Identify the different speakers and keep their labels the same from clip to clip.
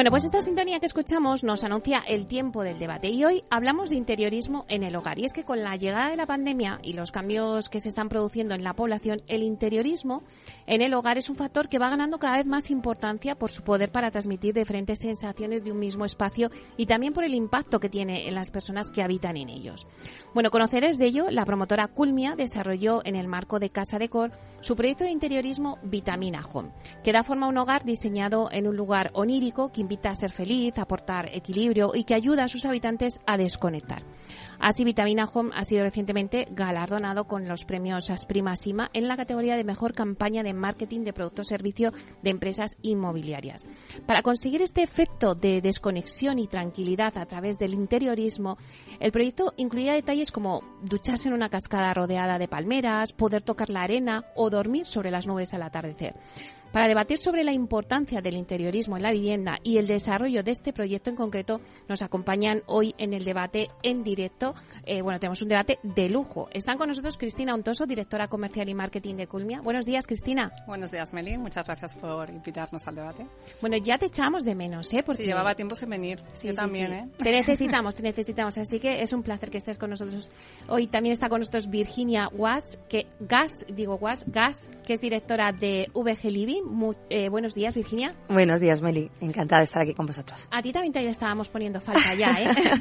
Speaker 1: Bueno, pues esta sintonía que escuchamos nos anuncia el tiempo del debate y hoy hablamos de interiorismo en el hogar. Y es que con la llegada de la pandemia y los cambios que se están produciendo en la población, el interiorismo en el hogar es un factor que va ganando cada vez más importancia por su poder para transmitir diferentes sensaciones de un mismo espacio y también por el impacto que tiene en las personas que habitan en ellos. Bueno, conoceréis de ello, la promotora Culmia desarrolló en el marco de Casa Decor su proyecto de interiorismo Vitamina Home, que da forma a un hogar diseñado en un lugar onírico que invita a ser feliz, a aportar equilibrio y que ayuda a sus habitantes a desconectar. Así, Vitamina Home ha sido recientemente galardonado con los premios Asprima Sima en la categoría de mejor campaña de marketing de producto o servicio de empresas inmobiliarias. Para conseguir este efecto de desconexión y tranquilidad a través del interiorismo, el proyecto incluía detalles como ducharse en una cascada rodeada de palmeras, poder tocar la arena o dormir sobre las nubes al atardecer. Para debatir sobre la importancia del interiorismo en la vivienda y el desarrollo de este proyecto en concreto, nos acompañan hoy en el debate en directo. Tenemos un debate de lujo. Están con nosotros Cristina Untoso, directora comercial y marketing de Culmia. Buenos días, Cristina.
Speaker 2: Buenos días, Meli. Muchas gracias por invitarnos al debate.
Speaker 1: Bueno, ya te echábamos de menos, Porque
Speaker 2: sí, llevaba tiempo sin venir.
Speaker 1: Sí,
Speaker 2: yo también,
Speaker 1: sí. Te necesitamos. Así que es un placer que estés con nosotros. Hoy también está con nosotros Virginia Gas, que es directora de VG Living. Buenos días, Virginia.
Speaker 3: Buenos días, Meli. Encantada de estar aquí con vosotros.
Speaker 1: A ti también te estábamos poniendo falta ya,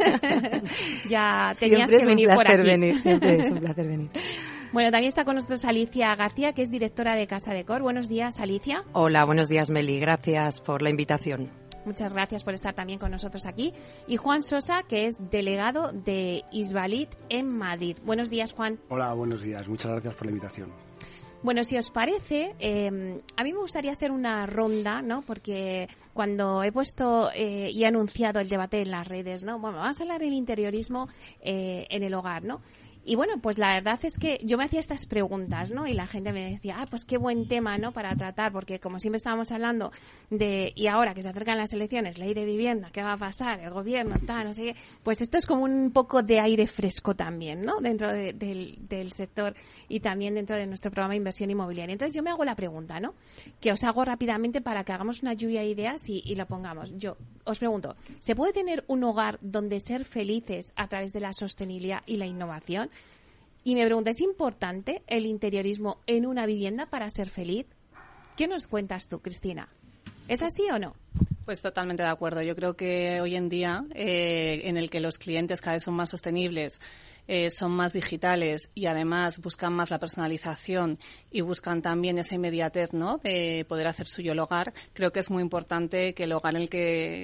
Speaker 1: Ya tenías que venir por aquí.
Speaker 3: Siempre es un placer venir.
Speaker 1: Bueno, también está con nosotros Alicia García, que es directora de Casa Decor. Buenos días, Alicia.
Speaker 4: Hola, buenos días, Meli. Gracias por la invitación.
Speaker 1: Muchas gracias por estar también con nosotros aquí. Y Juan Sosa, que es delegado de Isbalit en Madrid. Buenos días, Juan.
Speaker 5: Hola, buenos días. Muchas gracias por la invitación.
Speaker 1: Bueno, si os parece, a mí me gustaría hacer una ronda, ¿no? Porque cuando he puesto y he anunciado el debate en las redes, ¿no? Bueno, vamos a hablar del interiorismo en el hogar, ¿no? Y bueno, pues la verdad es que yo me hacía estas preguntas, ¿no? Y la gente me decía, pues qué buen tema, ¿no? Para tratar, porque como siempre estábamos hablando y ahora que se acercan las elecciones, ley de vivienda, ¿qué va a pasar? El gobierno, tal, no sé qué. Pues esto es como un poco de aire fresco también, ¿no? Dentro del sector y también dentro de nuestro programa de inversión inmobiliaria. Entonces yo me hago la pregunta, ¿no? Que os hago rápidamente para que hagamos una lluvia de ideas y lo pongamos. Yo os pregunto, ¿se puede tener un hogar donde ser felices a través de la sostenibilidad y la innovación? Y me pregunto, ¿es importante el interiorismo en una vivienda para ser feliz? ¿Qué nos cuentas tú, Cristina? ¿Es así o no?
Speaker 2: Pues totalmente de acuerdo. Yo creo que hoy en día, en el que los clientes cada vez son más sostenibles, son más digitales y además buscan más la personalización y buscan también esa inmediatez, ¿no?, de poder hacer suyo el hogar, creo que es muy importante que el hogar en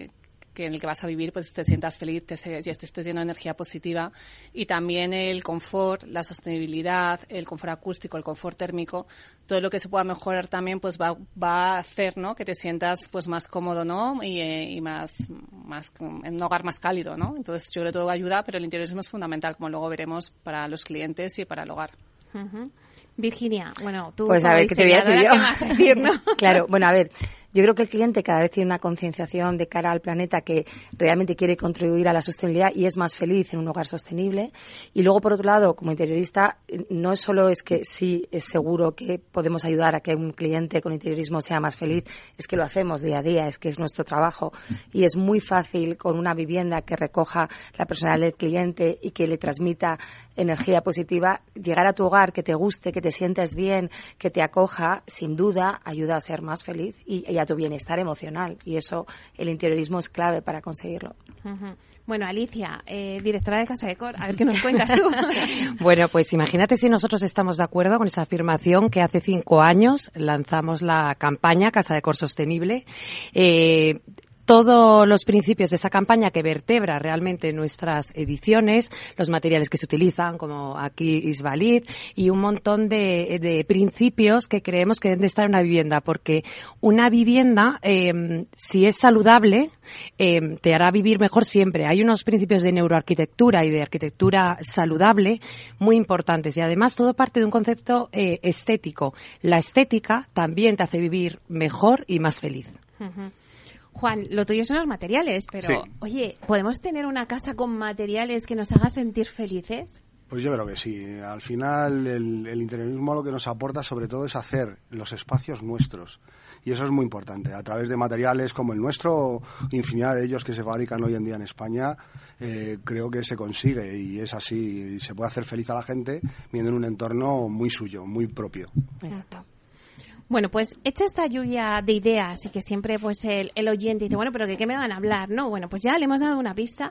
Speaker 2: el que vas a vivir pues te sientas feliz, estés lleno de energía positiva y también el confort, la sostenibilidad, el confort acústico, el confort térmico, todo lo que se pueda mejorar también pues va a hacer, ¿no?, que te sientas pues más cómodo, ¿no?, y más en un hogar más cálido, ¿no? Entonces yo creo que todo ayuda, pero el interiorismo es fundamental, como luego veremos, para los clientes y para el hogar.
Speaker 1: Uh-huh. Virginia, bueno, tú
Speaker 3: pues a ver, ¿qué te voy a decir yo?
Speaker 1: ¿Qué vas a decir, no?
Speaker 3: Claro, bueno, a ver, yo creo que el cliente cada vez tiene una concienciación de cara al planeta que realmente quiere contribuir a la sostenibilidad y es más feliz en un hogar sostenible. Y luego, por otro lado, como interiorista, no solo es que sí es seguro que podemos ayudar a que un cliente con interiorismo sea más feliz, es que lo hacemos día a día, es que es nuestro trabajo. Y es muy fácil con una vivienda que recoja la personalidad del cliente y que le transmita energía positiva, llegar a tu hogar, que te guste, que te sientas bien, que te acoja, sin duda ayuda a ser más feliz y a tu bienestar emocional. Y eso, el interiorismo es clave para conseguirlo.
Speaker 1: Uh-huh. Bueno, Alicia, directora de Casa Decor, a ver qué nos cuentas tú.
Speaker 4: Bueno, pues imagínate si nosotros estamos de acuerdo con esa afirmación que hace 5 años lanzamos la campaña Casa Decor Sostenible. Todos los principios de esa campaña que vertebra realmente nuestras ediciones, los materiales que se utilizan, como aquí Isbalit, y un montón de principios que creemos que deben de estar en una vivienda, porque una vivienda, si es saludable, te hará vivir mejor siempre. Hay unos principios de neuroarquitectura y de arquitectura saludable muy importantes, y además todo parte de un concepto estético. La estética también te hace vivir mejor y más feliz.
Speaker 1: Uh-huh. Juan, lo tuyo son los materiales, pero,
Speaker 5: sí.
Speaker 1: Oye, ¿podemos tener una casa con materiales que nos haga sentir felices?
Speaker 5: Pues yo creo que sí. Al final el interiorismo lo que nos aporta sobre todo es hacer los espacios nuestros. Y eso es muy importante. A través de materiales como el nuestro, infinidad de ellos que se fabrican hoy en día en España, creo que se consigue y es así. Y se puede hacer feliz a la gente viendo en un entorno muy suyo, muy propio.
Speaker 1: Exacto. Bueno, pues hecha esta lluvia de ideas y que siempre pues el oyente dice, bueno, pero ¿de qué me van a hablar? No, bueno, pues ya le hemos dado una pista,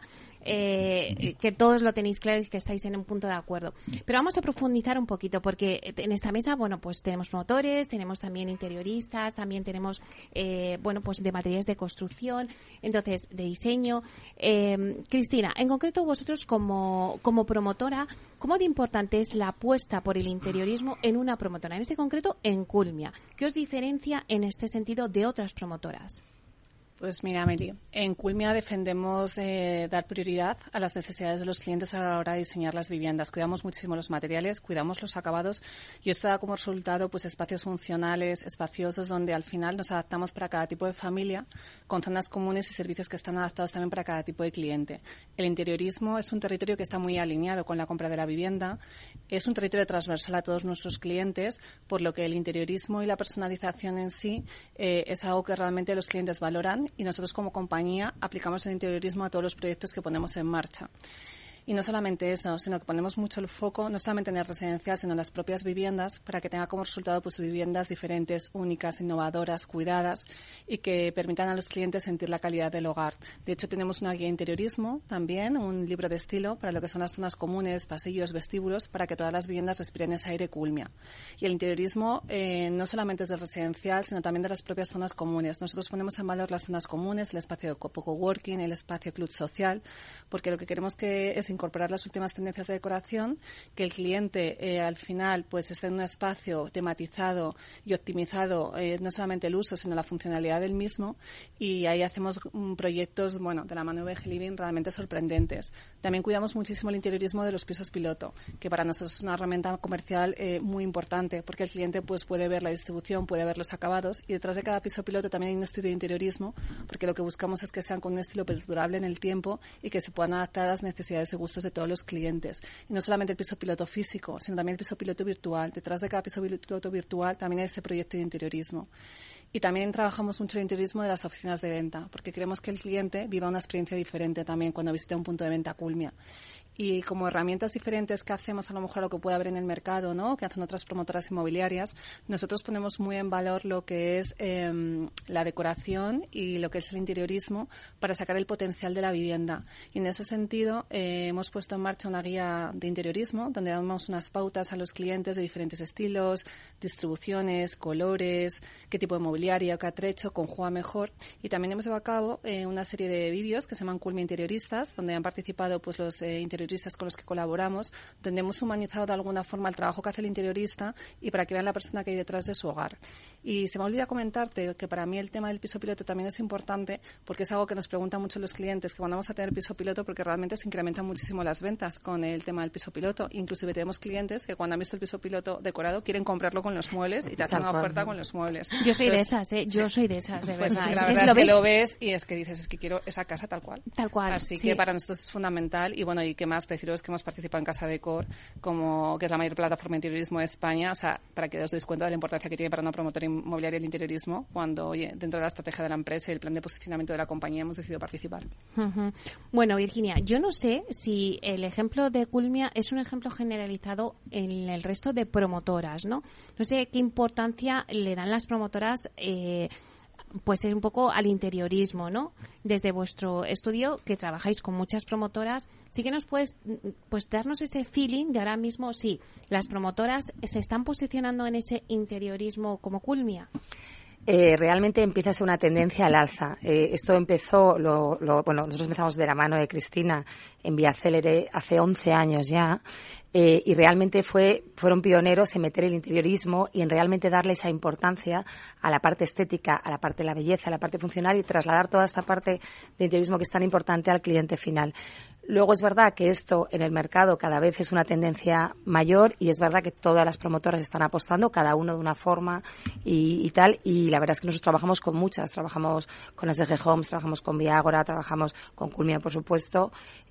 Speaker 1: que todos lo tenéis claro y que estáis en un punto de acuerdo. Pero vamos a profundizar un poquito porque en esta mesa, bueno, pues tenemos promotores, tenemos también interioristas, también tenemos, bueno, pues de materiales de construcción, entonces de diseño. Cristina, en concreto vosotros como promotora, ¿cómo de importante es la apuesta por el interiorismo en una promotora? En este concreto, en Culmia. ¿Qué os diferencia en este sentido de otras promotoras?
Speaker 2: Pues mira, Meli, en Culmia defendemos dar prioridad a las necesidades de los clientes a la hora de diseñar las viviendas. Cuidamos muchísimo los materiales, cuidamos los acabados y esto da como resultado pues espacios funcionales, espaciosos, donde al final nos adaptamos para cada tipo de familia, con zonas comunes y servicios que están adaptados también para cada tipo de cliente. El interiorismo es un territorio que está muy alineado con la compra de la vivienda, es un territorio transversal a todos nuestros clientes, por lo que el interiorismo y la personalización en sí es algo que realmente los clientes valoran y nosotros como compañía aplicamos el interiorismo a todos los proyectos que ponemos en marcha. Y no solamente eso, sino que ponemos mucho el foco, no solamente en el residencial, sino en las propias viviendas, para que tenga como resultado pues viviendas diferentes, únicas, innovadoras, cuidadas y que permitan a los clientes sentir la calidad del hogar. De hecho, tenemos una guía de interiorismo también, un libro de estilo para lo que son las zonas comunes, pasillos, vestíbulos, para que todas las viviendas respiren ese aire Culmia. Y el interiorismo no solamente es del residencial, sino también de las propias zonas comunes. Nosotros ponemos en valor las zonas comunes, el espacio de coworking, el espacio club social, porque lo que queremos que es incorporar las últimas tendencias de decoración, que el cliente al final pues esté en un espacio tematizado y optimizado, no solamente el uso, sino la funcionalidad del mismo, y ahí hacemos proyectos, bueno, de la mano de VG Living realmente sorprendentes. También cuidamos muchísimo el interiorismo de los pisos piloto, que para nosotros es una herramienta comercial muy importante, porque el cliente pues puede ver la distribución, puede ver los acabados, y detrás de cada piso piloto también hay un estudio de interiorismo, porque lo que buscamos es que sean con un estilo perdurable en el tiempo y que se puedan adaptar a las necesidades y gustos de todos los clientes. Y no solamente el piso piloto físico, sino también el piso piloto virtual. Detrás de cada piso piloto virtual también hay ese proyecto de interiorismo. Y también trabajamos mucho el interiorismo de las oficinas de venta, porque queremos que el cliente viva una experiencia diferente también cuando visite un punto de venta Culmia. Y como herramientas diferentes que hacemos a lo mejor lo que puede haber en el mercado, ¿no?, que hacen otras promotoras inmobiliarias, nosotros ponemos muy en valor lo que es la decoración y lo que es el interiorismo para sacar el potencial de la vivienda. Y en ese sentido hemos puesto en marcha una guía de interiorismo donde damos unas pautas a los clientes de diferentes estilos, distribuciones, colores, qué tipo de mobiliario, qué atrecho conjuga mejor. Y también hemos llevado a cabo una serie de vídeos que se llaman Culmia Interioristas, donde han participado pues los interioristas con los que colaboramos, donde hemos humanizado de alguna forma el trabajo que hace el interiorista y para que vean la persona que hay detrás de su hogar. Y se me olvida comentarte que para mí el tema del piso piloto también es importante porque es algo que nos preguntan mucho los clientes, que cuando vamos a tener piso piloto, porque realmente se incrementan muchísimo las ventas con el tema del piso piloto. Inclusive tenemos clientes que cuando han visto el piso piloto decorado quieren comprarlo con los muebles y te hacen una oferta con los muebles.
Speaker 1: Yo soy de esas, yo soy de esas, de verdad.
Speaker 2: Pues la verdad es que lo ves y es que dices, es que quiero esa casa tal cual.
Speaker 1: Tal cual.
Speaker 2: Así que para nosotros es fundamental y bueno, y qué más deciros que hemos participado en Casa Decor, que es la mayor plataforma de interiorismo de España, o sea, para que os deis cuenta de la importancia que tiene para una promotora inmobiliaria el interiorismo, cuando, oye, dentro de la estrategia de la empresa y el plan de posicionamiento de la compañía hemos decidido participar.
Speaker 1: Uh-huh. Bueno, Virginia, yo no sé si el ejemplo de Culmia es un ejemplo generalizado en el resto de promotoras, ¿no? No sé qué importancia le dan las promotoras pues es un poco al interiorismo, ¿no? Desde vuestro estudio, que trabajáis con muchas promotoras, sí que nos puedes pues darnos ese feeling de ahora mismo, sí, las promotoras se están posicionando en ese interiorismo como Culmia.
Speaker 3: Realmente empieza a ser una tendencia al alza. Esto empezó, bueno, nosotros empezamos de la mano de Cristina en Vía Célere hace 11 años ya, y realmente fueron pioneros en meter el interiorismo y en realmente darle esa importancia a la parte estética, a la parte de la belleza, a la parte funcional y trasladar toda esta parte de interiorismo que es tan importante al cliente final. Luego es verdad que esto en el mercado cada vez es una tendencia mayor y es verdad que todas las promotoras están apostando, cada uno de una forma y tal. Y la verdad es que nosotros trabajamos con muchas. Trabajamos con SG Homes, trabajamos con Viagora, trabajamos con Culmia, por supuesto,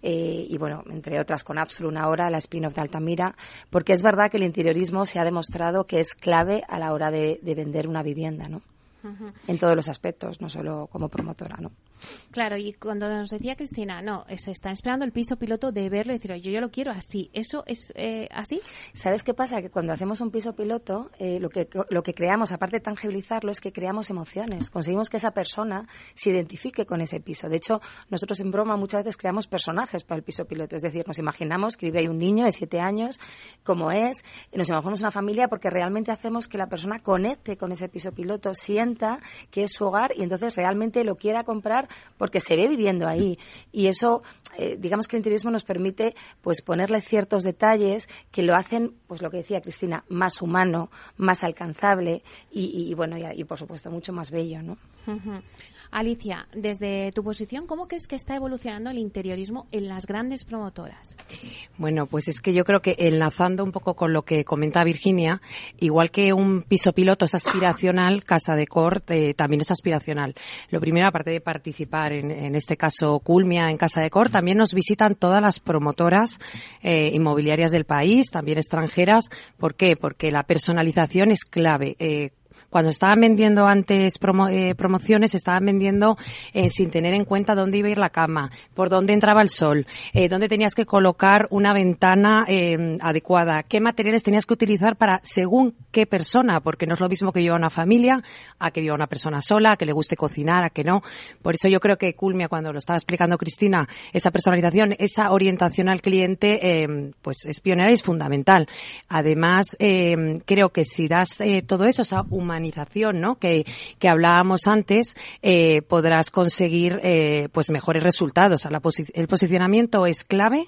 Speaker 3: y bueno, entre otras con Absolum ahora, la spin-off de Altamira, porque es verdad que el interiorismo se ha demostrado que es clave a la hora de vender una vivienda, ¿no? En todos los aspectos, no solo como promotora, ¿no?
Speaker 1: Claro, y cuando nos decía Cristina, no, se están esperando el piso piloto de verlo y decir, oye, yo lo quiero así. ¿Eso es así?
Speaker 3: ¿Sabes qué pasa? Que cuando hacemos un piso piloto, lo que creamos, aparte de tangibilizarlo, es que creamos emociones. Conseguimos que esa persona se identifique con ese piso. De hecho, nosotros en broma muchas veces creamos personajes para el piso piloto. Es decir, nos imaginamos que vive ahí un niño de 7 años, como es, nos imaginamos una familia porque realmente hacemos que la persona conecte con ese piso piloto, sienta que es su hogar y entonces realmente lo quiera comprar porque se ve viviendo ahí. Y eso, digamos que el interiorismo nos permite pues ponerle ciertos detalles que lo hacen, pues lo que decía Cristina, más humano, más alcanzable y bueno, y por supuesto mucho más bello, ¿no?
Speaker 1: Uh-huh. Alicia, desde tu posición, ¿cómo crees que está evolucionando el interiorismo en las grandes promotoras?
Speaker 4: Bueno, pues es que yo creo que enlazando un poco con lo que comenta Virginia, igual que un piso piloto es aspiracional, Casa Decor también es aspiracional. Lo primero, aparte de participar en este caso Culmia en Casa Decor, también nos visitan todas las promotoras inmobiliarias del país, también extranjeras. ¿Por qué? Porque la personalización es clave. Cuando estaban vendiendo antes promociones, estaban vendiendo sin tener en cuenta dónde iba a ir la cama, por dónde entraba el sol, dónde tenías que colocar una ventana adecuada, qué materiales tenías que utilizar para según qué persona, porque no es lo mismo que viva una familia, a que viva una persona sola, a que le guste cocinar, a que no. Por eso yo creo que Culmia, cuando lo estaba explicando Cristina, esa personalización, esa orientación al cliente, pues es pionera y es fundamental. Además, creo que si das todo eso, esa humanización, ¿no? que hablábamos antes, podrás conseguir pues mejores resultados. El posicionamiento es clave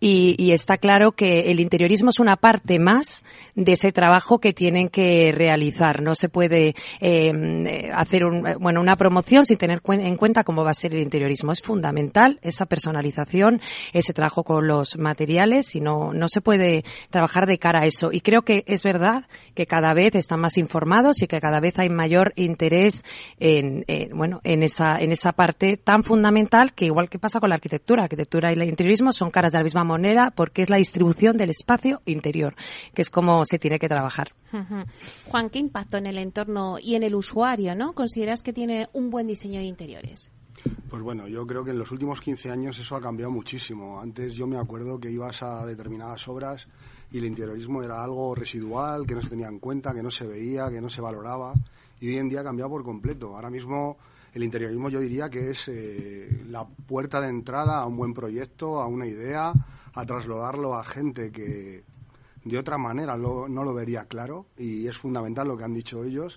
Speaker 4: y está claro que el interiorismo es una parte más de ese trabajo que tienen que realizar. No se puede hacer una promoción sin tener en cuenta cómo va a ser el interiorismo. Es fundamental esa personalización, ese trabajo con los materiales y no se puede trabajar de cara a eso. Y creo que es verdad que cada vez están más informados y que cada vez hay mayor interés en esa parte tan fundamental que igual que pasa con la arquitectura y el interiorismo son caras de la misma moneda porque es la distribución del espacio interior, que es como se tiene que trabajar.
Speaker 1: Uh-huh. Juan, ¿qué impacto en el entorno y en el usuario, ¿no? consideras que tiene un buen diseño de interiores?
Speaker 5: Pues bueno, yo creo que en los últimos 15 años eso ha cambiado muchísimo. Antes yo me acuerdo que ibas a determinadas obras y el interiorismo era algo residual, que no se tenía en cuenta, que no se veía, que no se valoraba. Y hoy en día ha cambiado por completo. Ahora mismo el interiorismo yo diría que es la puerta de entrada a un buen proyecto, a una idea, a trasladarlo a gente que de otra manera no lo vería claro. Y es fundamental lo que han dicho ellas,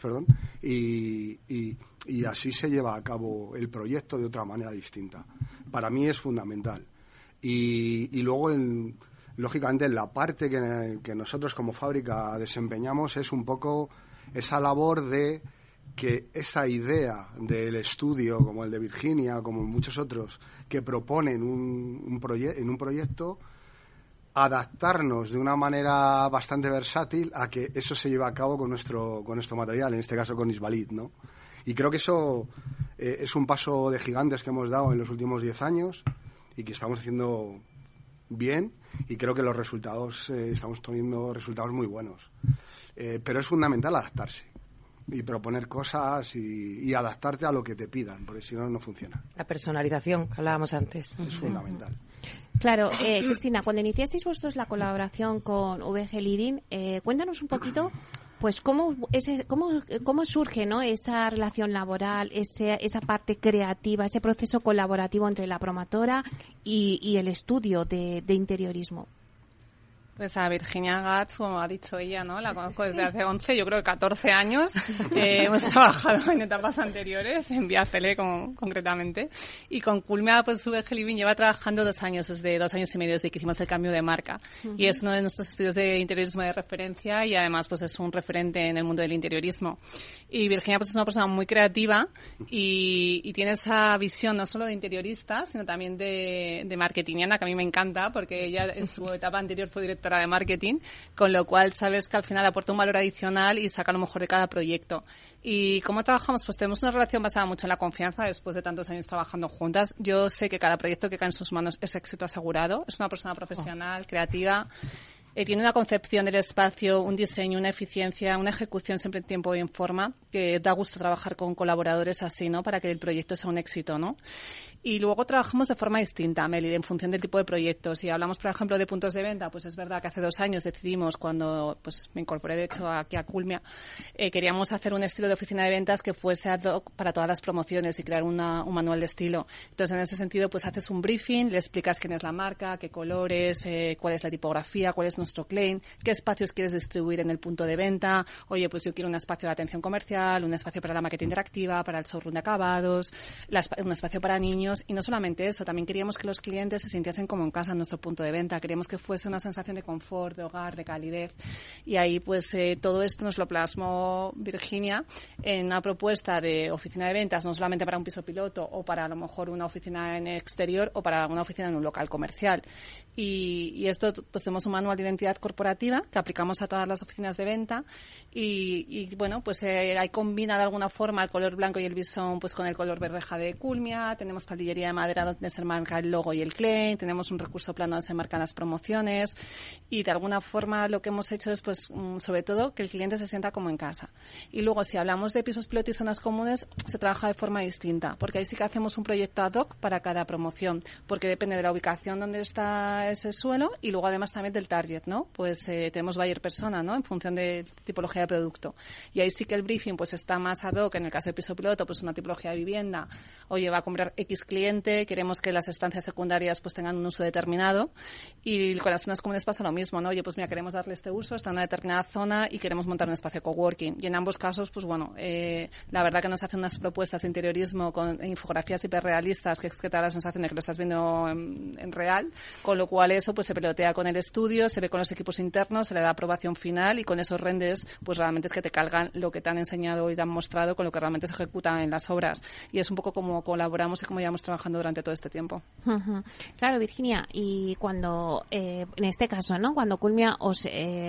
Speaker 5: y así se lleva a cabo el proyecto de otra manera distinta. Para mí es fundamental. Y luego, lógicamente, la parte que nosotros como fábrica desempeñamos es un poco esa labor de que esa idea del estudio, como el de Virginia, como muchos otros, que proponen en un proyecto, adaptarnos de una manera bastante versátil a que eso se lleve a cabo con nuestro material, en este caso con Isbalit, ¿no? Y creo que eso es un paso de gigantes que hemos dado en los últimos 10 años y que estamos haciendo bien, y creo que los resultados, estamos teniendo resultados muy buenos. Pero es fundamental adaptarse y proponer cosas y adaptarte a lo que te pidan, porque si no, no funciona.
Speaker 4: La personalización que hablábamos antes.
Speaker 5: Es fundamental.
Speaker 1: Claro, Cristina, cuando iniciasteis vosotros la colaboración con VG Living, cuéntanos un poquito pues cómo surge, ¿no?, esa relación laboral, esa parte creativa, ese proceso colaborativo entre la promotora y el estudio de interiorismo.
Speaker 2: Pues a Virginia Gats, como ha dicho ella, ¿no? La conozco desde hace 11, yo creo que 14 años. Hemos trabajado en etapas anteriores, en Viacele concretamente. Y con Culmia, pues VG Living lleva trabajando 2 años, desde 2 años y medio desde que hicimos el cambio de marca. Uh-huh. Y es uno de nuestros estudios de interiorismo de referencia y además pues es un referente en el mundo del interiorismo. Y Virginia pues es una persona muy creativa y tiene esa visión no solo de interiorista, sino también de marketingiana, que a mí me encanta, porque ella en su etapa anterior fue directora de marketing, con lo cual sabes que al final aporta un valor adicional y saca lo mejor de cada proyecto. ¿Y cómo trabajamos? Pues tenemos una relación basada mucho en la confianza después de tantos años trabajando juntas. Yo sé que cada proyecto que cae en sus manos es éxito asegurado. Es una persona profesional, creativa. Tiene una concepción del espacio, un diseño, una eficiencia, una ejecución siempre en tiempo y en forma, que da gusto trabajar con colaboradores así, ¿no? Para que el proyecto sea un éxito, ¿no? Y luego trabajamos de forma distinta, Meli, en función del tipo de proyectos. Si hablamos, por ejemplo, de puntos de venta, pues es verdad que hace 2 años decidimos, cuando pues me incorporé de hecho aquí a Culmia, queríamos hacer un estilo de oficina de ventas que fuese ad hoc para todas las promociones y crear un manual de estilo. Entonces, en ese sentido, pues haces un briefing, le explicas quién es la marca, qué colores, cuál es la tipografía, cuál es nuestro claim, qué espacios quieres distribuir en el punto de venta. Oye, pues yo quiero un espacio de atención comercial, un espacio para la maqueta interactiva, para el showroom de acabados, un espacio para niños. Y no solamente eso, también queríamos que los clientes se sintiesen como en casa en nuestro punto de venta. Queríamos que fuese una sensación de confort, de hogar, de calidez. Y ahí, pues, todo esto nos lo plasmó Virginia en una propuesta de oficina de ventas, no solamente para un piso piloto o para a lo mejor una oficina en exterior o para una oficina en un local comercial. Y esto, pues, tenemos un manual de identidad corporativa que aplicamos a todas las oficinas de venta y bueno, pues ahí combina de alguna forma el color blanco y el bisón pues con el color verde de Culmia. Tenemos palillería de madera donde se marca el logo y el claim, tenemos un recurso plano donde se marcan las promociones y de alguna forma lo que hemos hecho es pues sobre todo que el cliente se sienta como en casa. Y luego si hablamos de pisos piloto y zonas comunes se trabaja de forma distinta, porque ahí sí que hacemos un proyecto ad hoc para cada promoción, porque depende de la ubicación donde está ese suelo y luego además también del target, ¿no? Pues tenemos buyer persona, ¿no? En función de tipología de producto. Y ahí sí que el briefing pues está más ad hoc, en el caso de piso piloto, pues una tipología de vivienda. Oye, va a comprar X cliente, queremos que las estancias secundarias pues tengan un uso determinado y con las zonas comunes pasa lo mismo, ¿no? Oye, pues mira, queremos darle este uso, está en una determinada zona y queremos montar un espacio coworking. Y en ambos casos, pues bueno, la verdad que nos hacen unas propuestas de interiorismo con infografías hiperrealistas que es que te da la sensación de que lo estás viendo en real, con lo cual eso pues se pelotea con el estudio, se ve con los equipos internos, se le da aprobación final y con esos renders pues realmente es que te cargan lo que te han enseñado y te han mostrado con lo que realmente se ejecuta en las obras. Y es un poco como colaboramos y como llevamos trabajando durante todo este tiempo.
Speaker 1: Uh-huh. Claro, Virginia, y cuando, en este caso, ¿no? Cuando Culmia os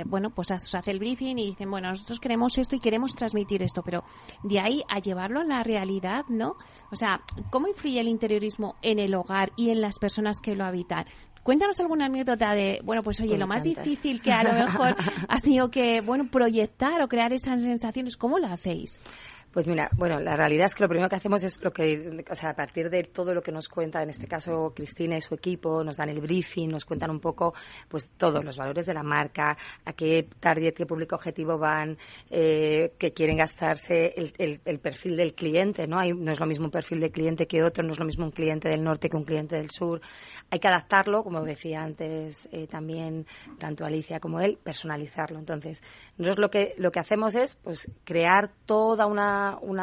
Speaker 1: hace el briefing y dicen, bueno, nosotros queremos esto y queremos transmitir esto, pero de ahí a llevarlo a la realidad, ¿no? O sea, ¿cómo influye el interiorismo en el hogar y en las personas que lo habitan? Cuéntanos alguna anécdota de, bueno, pues oye, lo más difícil que a lo mejor has tenido que, proyectar o crear esas sensaciones, ¿cómo lo hacéis?
Speaker 3: Pues mira, bueno, la realidad es que lo primero que hacemos es a partir de todo lo que nos cuenta, en este caso Cristina y su equipo, nos dan el briefing, nos cuentan un poco, pues todos los valores de la marca, a qué target, qué público objetivo van, que quieren gastarse, el perfil del cliente, ¿no? No es lo mismo un perfil de cliente que otro, no es lo mismo un cliente del norte que un cliente del sur. Hay que adaptarlo, como decía antes también tanto Alicia como él, personalizarlo. Entonces, nosotros lo que hacemos es, pues, crear toda una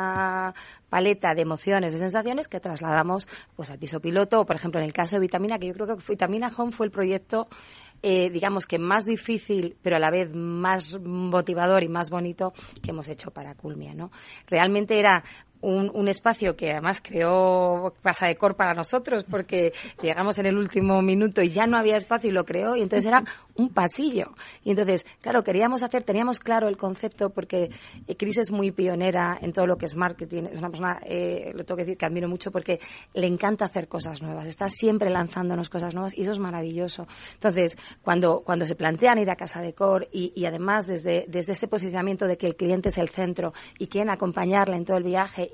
Speaker 3: paleta de emociones, de sensaciones que trasladamos pues al piso piloto o, por ejemplo, en el caso de Vitamina, que yo creo que Vitamina Home fue el proyecto digamos que más difícil, pero a la vez más motivador y más bonito que hemos hecho para Culmia, ¿no? Realmente era un espacio que además creó Casa de Cor para nosotros porque llegamos en el último minuto y ya no había espacio y lo creó y entonces era un pasillo. Y entonces, claro, teníamos claro el concepto porque Cris es muy pionera en todo lo que es marketing. Es una persona, lo tengo que decir, que admiro mucho porque le encanta hacer cosas nuevas. Está siempre lanzándonos cosas nuevas y eso es maravilloso. Entonces, cuando se plantean ir a Casa de Cor y además desde este posicionamiento de que el cliente es el centro y quieren acompañarle en todo el viaje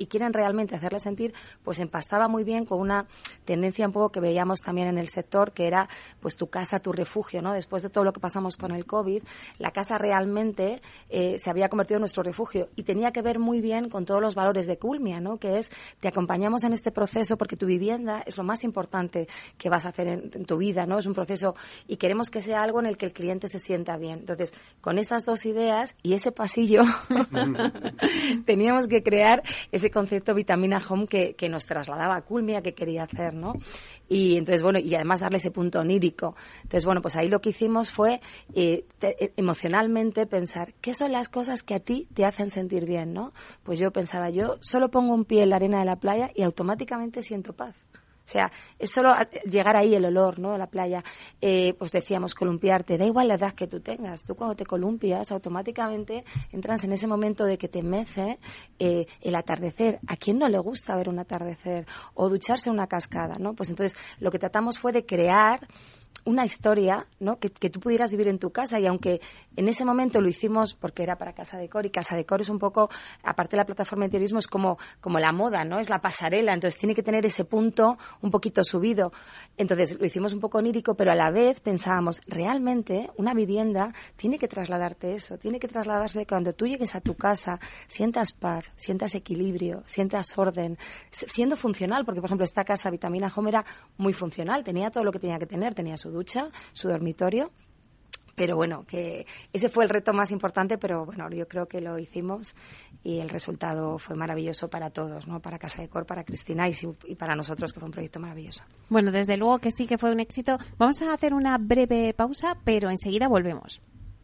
Speaker 3: y quieren realmente hacerle sentir, pues empastaba muy bien con una tendencia un poco que veíamos también en el sector, que era pues tu casa, tu refugio, ¿no? Después de todo lo que pasamos con el COVID, la casa realmente se había convertido en nuestro refugio y tenía que ver muy bien con todos los valores de Culmia, ¿no? Que es, te acompañamos en este proceso porque tu vivienda es lo más importante que vas a hacer en tu vida, ¿no? Es un proceso y queremos que sea algo en el que el cliente se sienta bien. Entonces, con esas dos ideas y ese pasillo teníamos que crear ese concepto Vitamina Home que nos trasladaba a Culmia, que quería hacer, ¿no? Y entonces, bueno, y además darle ese punto onírico. Entonces, bueno, pues ahí lo que hicimos fue emocionalmente pensar qué son las cosas que a ti te hacen sentir bien, ¿no? Pues yo pensaba, yo solo pongo un pie en la arena de la playa y automáticamente siento paz. O sea, es solo llegar ahí el olor, ¿no? A la playa. Pues decíamos, columpiarte. Da igual la edad que tú tengas. Tú cuando te columpias, automáticamente entras en ese momento de que te mece el atardecer. ¿A quién no le gusta ver un atardecer? O ducharse en una cascada, ¿no? Pues entonces lo que tratamos fue de crear una historia, ¿no? Que tú pudieras vivir en tu casa, y aunque en ese momento lo hicimos porque era para Casa Decor, y Casa Decor es un poco, aparte de la plataforma de interiorismo, es como la moda, ¿no? Es la pasarela, entonces tiene que tener ese punto un poquito subido. Entonces lo hicimos un poco onírico, pero a la vez pensábamos, realmente una vivienda tiene que trasladarte eso, tiene que trasladarse que cuando tú llegues a tu casa sientas paz, sientas equilibrio, sientas orden, siendo funcional, porque por ejemplo esta casa Vitamina Home era muy funcional, tenía todo lo que tenía que tener, tenía su ducha, su dormitorio, pero bueno, que ese fue el reto más importante, pero bueno, yo creo que lo hicimos y el resultado fue maravilloso para todos, ¿no? Para Casa Decor, para Cristina y para nosotros, que fue un proyecto maravilloso.
Speaker 1: Bueno, desde luego que sí que fue un éxito. Vamos a hacer una breve pausa, pero enseguida volvemos.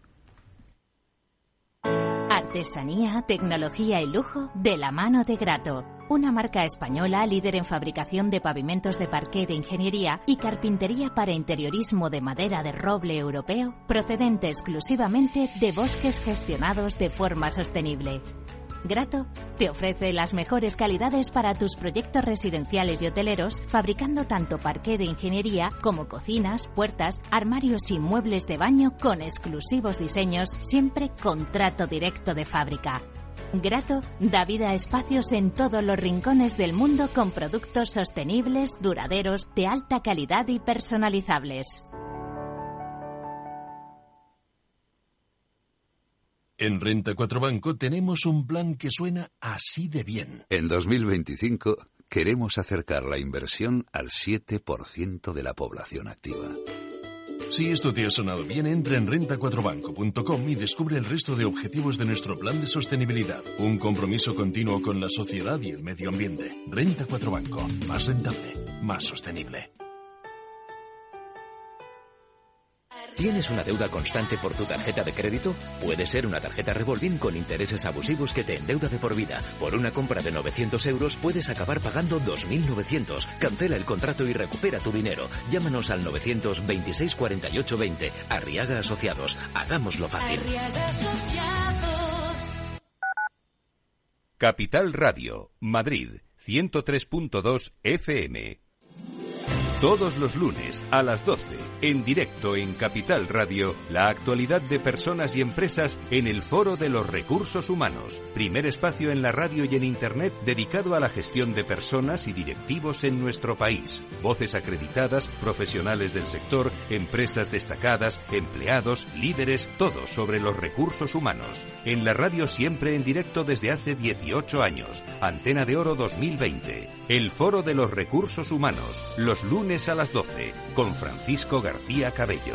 Speaker 6: Artesanía, tecnología y lujo de la mano de Grato. Una marca española líder en fabricación de pavimentos de parqué de ingeniería y carpintería para interiorismo de madera de roble europeo, procedente exclusivamente de bosques gestionados de forma sostenible. Grato te ofrece las mejores calidades para tus proyectos residenciales y hoteleros, fabricando tanto parqué de ingeniería como cocinas, puertas, armarios y muebles de baño con exclusivos diseños, siempre con trato directo de fábrica. Grato da vida a espacios en todos los rincones del mundo con productos sostenibles, duraderos, de alta calidad y personalizables.
Speaker 7: En Renta 4 Banco tenemos un plan que suena así de bien.
Speaker 8: En 2025 queremos acercar la inversión al 7% de la población activa.
Speaker 7: Si esto te ha sonado bien, entra en renta4banco.com y descubre el resto de objetivos de nuestro plan de sostenibilidad. Un compromiso continuo con la sociedad y el medio ambiente. Renta 4 Banco. Más rentable, más sostenible.
Speaker 9: ¿Tienes una deuda constante por tu tarjeta de crédito? Puede ser una tarjeta revolving con intereses abusivos que te endeuda de por vida. Por una compra de 900 euros puedes acabar pagando 2.900. Cancela el contrato y recupera tu dinero. Llámanos al 926 48 20. Arriaga Asociados. Hagámoslo fácil.
Speaker 10: Capital Radio, Madrid, 103.2 FM. Todos los lunes a las 12, en directo en Capital Radio, la actualidad de personas y empresas en el Foro de los Recursos Humanos. Primer espacio en la radio y en Internet dedicado a la gestión de personas y directivos en nuestro país. Voces acreditadas, profesionales del sector, empresas destacadas, empleados, líderes, todo sobre los recursos humanos. En la radio siempre en directo desde hace 18 años. Antena de Oro 2020. El Foro de los Recursos Humanos. Los lunes a las 12, con Francisco García Cabello.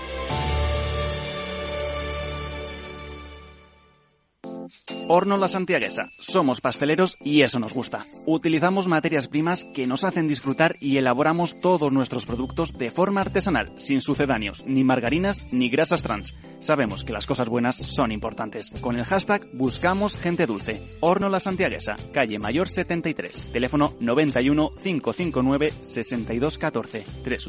Speaker 11: Horno La Santiaguesa. Somos pasteleros y eso nos gusta. Utilizamos materias primas que nos hacen disfrutar y elaboramos todos nuestros productos de forma artesanal, sin sucedáneos, ni margarinas, ni grasas trans. Sabemos que las cosas buenas son importantes. Con el hashtag buscamos gente dulce. Horno La Santiaguesa, calle Mayor 73, teléfono 91 559 6214,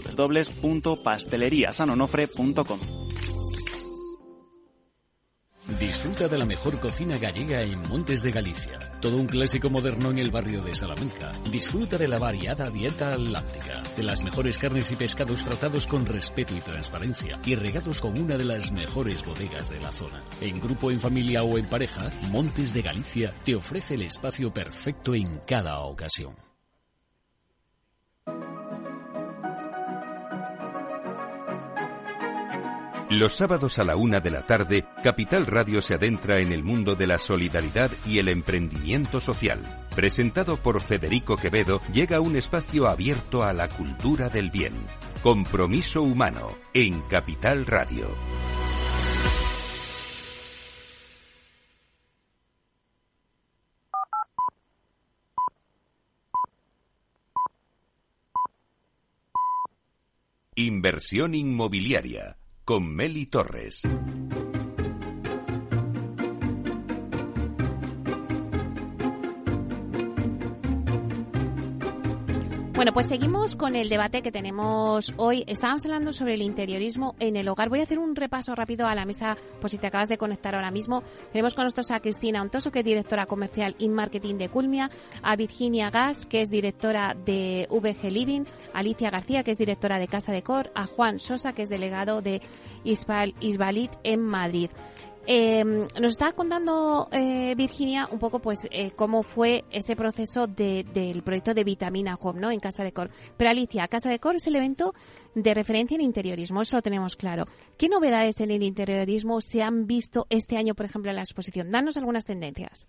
Speaker 11: www.pasteleriasanonofre.com.
Speaker 12: Disfruta de la mejor cocina gallega en Montes de Galicia. todo un clásico moderno en el barrio de Salamanca. Disfruta de la variada dieta atlántica, de las mejores carnes y pescados tratados con respeto y transparencia y regados con una de las mejores bodegas de la zona. En grupo, en familia o en pareja, Montes de Galicia te ofrece el espacio perfecto en cada ocasión.
Speaker 10: Los sábados a la 1 de la tarde, Capital Radio se adentra en el mundo de la solidaridad y el emprendimiento social. Presentado por Federico Quevedo, llega un espacio abierto a la cultura del bien. Compromiso Humano, en Capital Radio. Inversión inmobiliaria, con Meli Torres.
Speaker 1: Bueno, pues seguimos con el debate que tenemos hoy. Estábamos hablando sobre el interiorismo en el hogar. Voy a hacer un repaso rápido a la mesa, por si te acabas de conectar ahora mismo. Tenemos con nosotros a Cristina Ontoso, que es directora comercial y marketing de Culmia, a Virginia Gas, que es directora de VG Living, a Alicia García, que es directora de Casa Decor, a Juan Sosa, que es delegado de Isbalit en Madrid. Nos está contando Virginia un poco pues cómo fue ese proceso del proyecto de Vitamina Home, ¿no?, en Casa Decor. Pero Alicia, Casa Decor es el evento de referencia en interiorismo, eso lo tenemos claro. ¿Qué novedades en el interiorismo se han visto este año, por ejemplo, en la exposición? Danos algunas tendencias.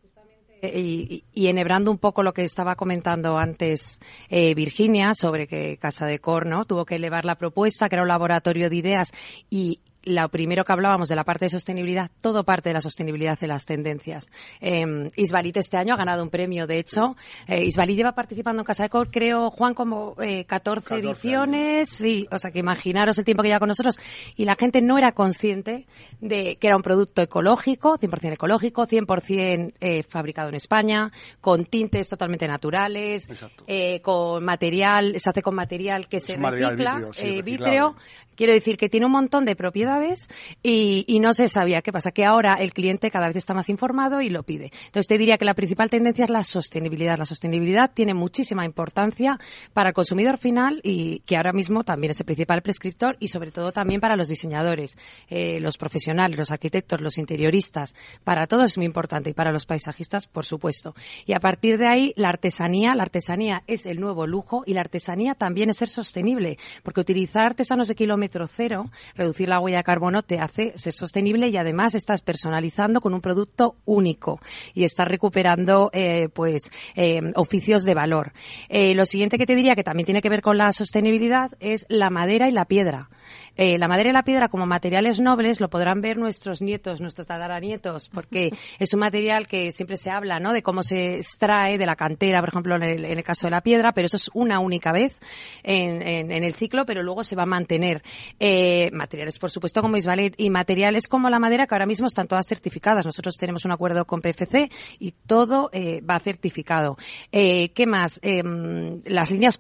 Speaker 4: Y enhebrando un poco lo que estaba comentando antes Virginia sobre que Casa Decor, ¿no?, tuvo que elevar la propuesta, que era un laboratorio de ideas, y lo primero que hablábamos de la parte de sostenibilidad, todo parte de la sostenibilidad en las tendencias. Isbalit este año ha ganado un premio, de hecho. Isbalit lleva participando en Casa Decor, creo, Juan, como 14 ediciones. Sí, o sea que imaginaros el tiempo que lleva con nosotros. Y la gente no era consciente de que era un producto ecológico, 100% ecológico, 100% fabricado en España, con tintes totalmente naturales, con material, se hace con material que se recicla, vítreo. Quiero decir que tiene un montón de propiedades y no se sabía. ¿Qué pasa? Que ahora el cliente cada vez está más informado y lo pide. Entonces te diría que la principal tendencia es la sostenibilidad. La sostenibilidad tiene muchísima importancia para el consumidor final y que ahora mismo también es el principal prescriptor, y sobre todo también para los diseñadores, los profesionales, los arquitectos, los interioristas. Para todos es muy importante, y para los paisajistas, por supuesto. Y a partir de ahí, la artesanía es el nuevo lujo, y la artesanía también es ser sostenible, porque utilizar artesanos de kilómetro cero, reducir la huella de carbono, te hace ser sostenible, y además estás personalizando con un producto único y estás recuperando oficios de valor. Lo siguiente que te diría, que también tiene que ver con la sostenibilidad, es la madera y la piedra. La madera y la piedra como materiales nobles lo podrán ver nuestros nietos, nuestros tataranietos, porque es un material que siempre se habla, ¿no?, de cómo se extrae de la cantera, por ejemplo, en el caso de la piedra, pero eso es una única vez en el ciclo, pero luego se va a mantener. Materiales, por supuesto, como Isbalit, y materiales como la madera, que ahora mismo están todas certificadas. Nosotros tenemos un acuerdo con PFC y todo va certificado. ¿Qué más? Las líneas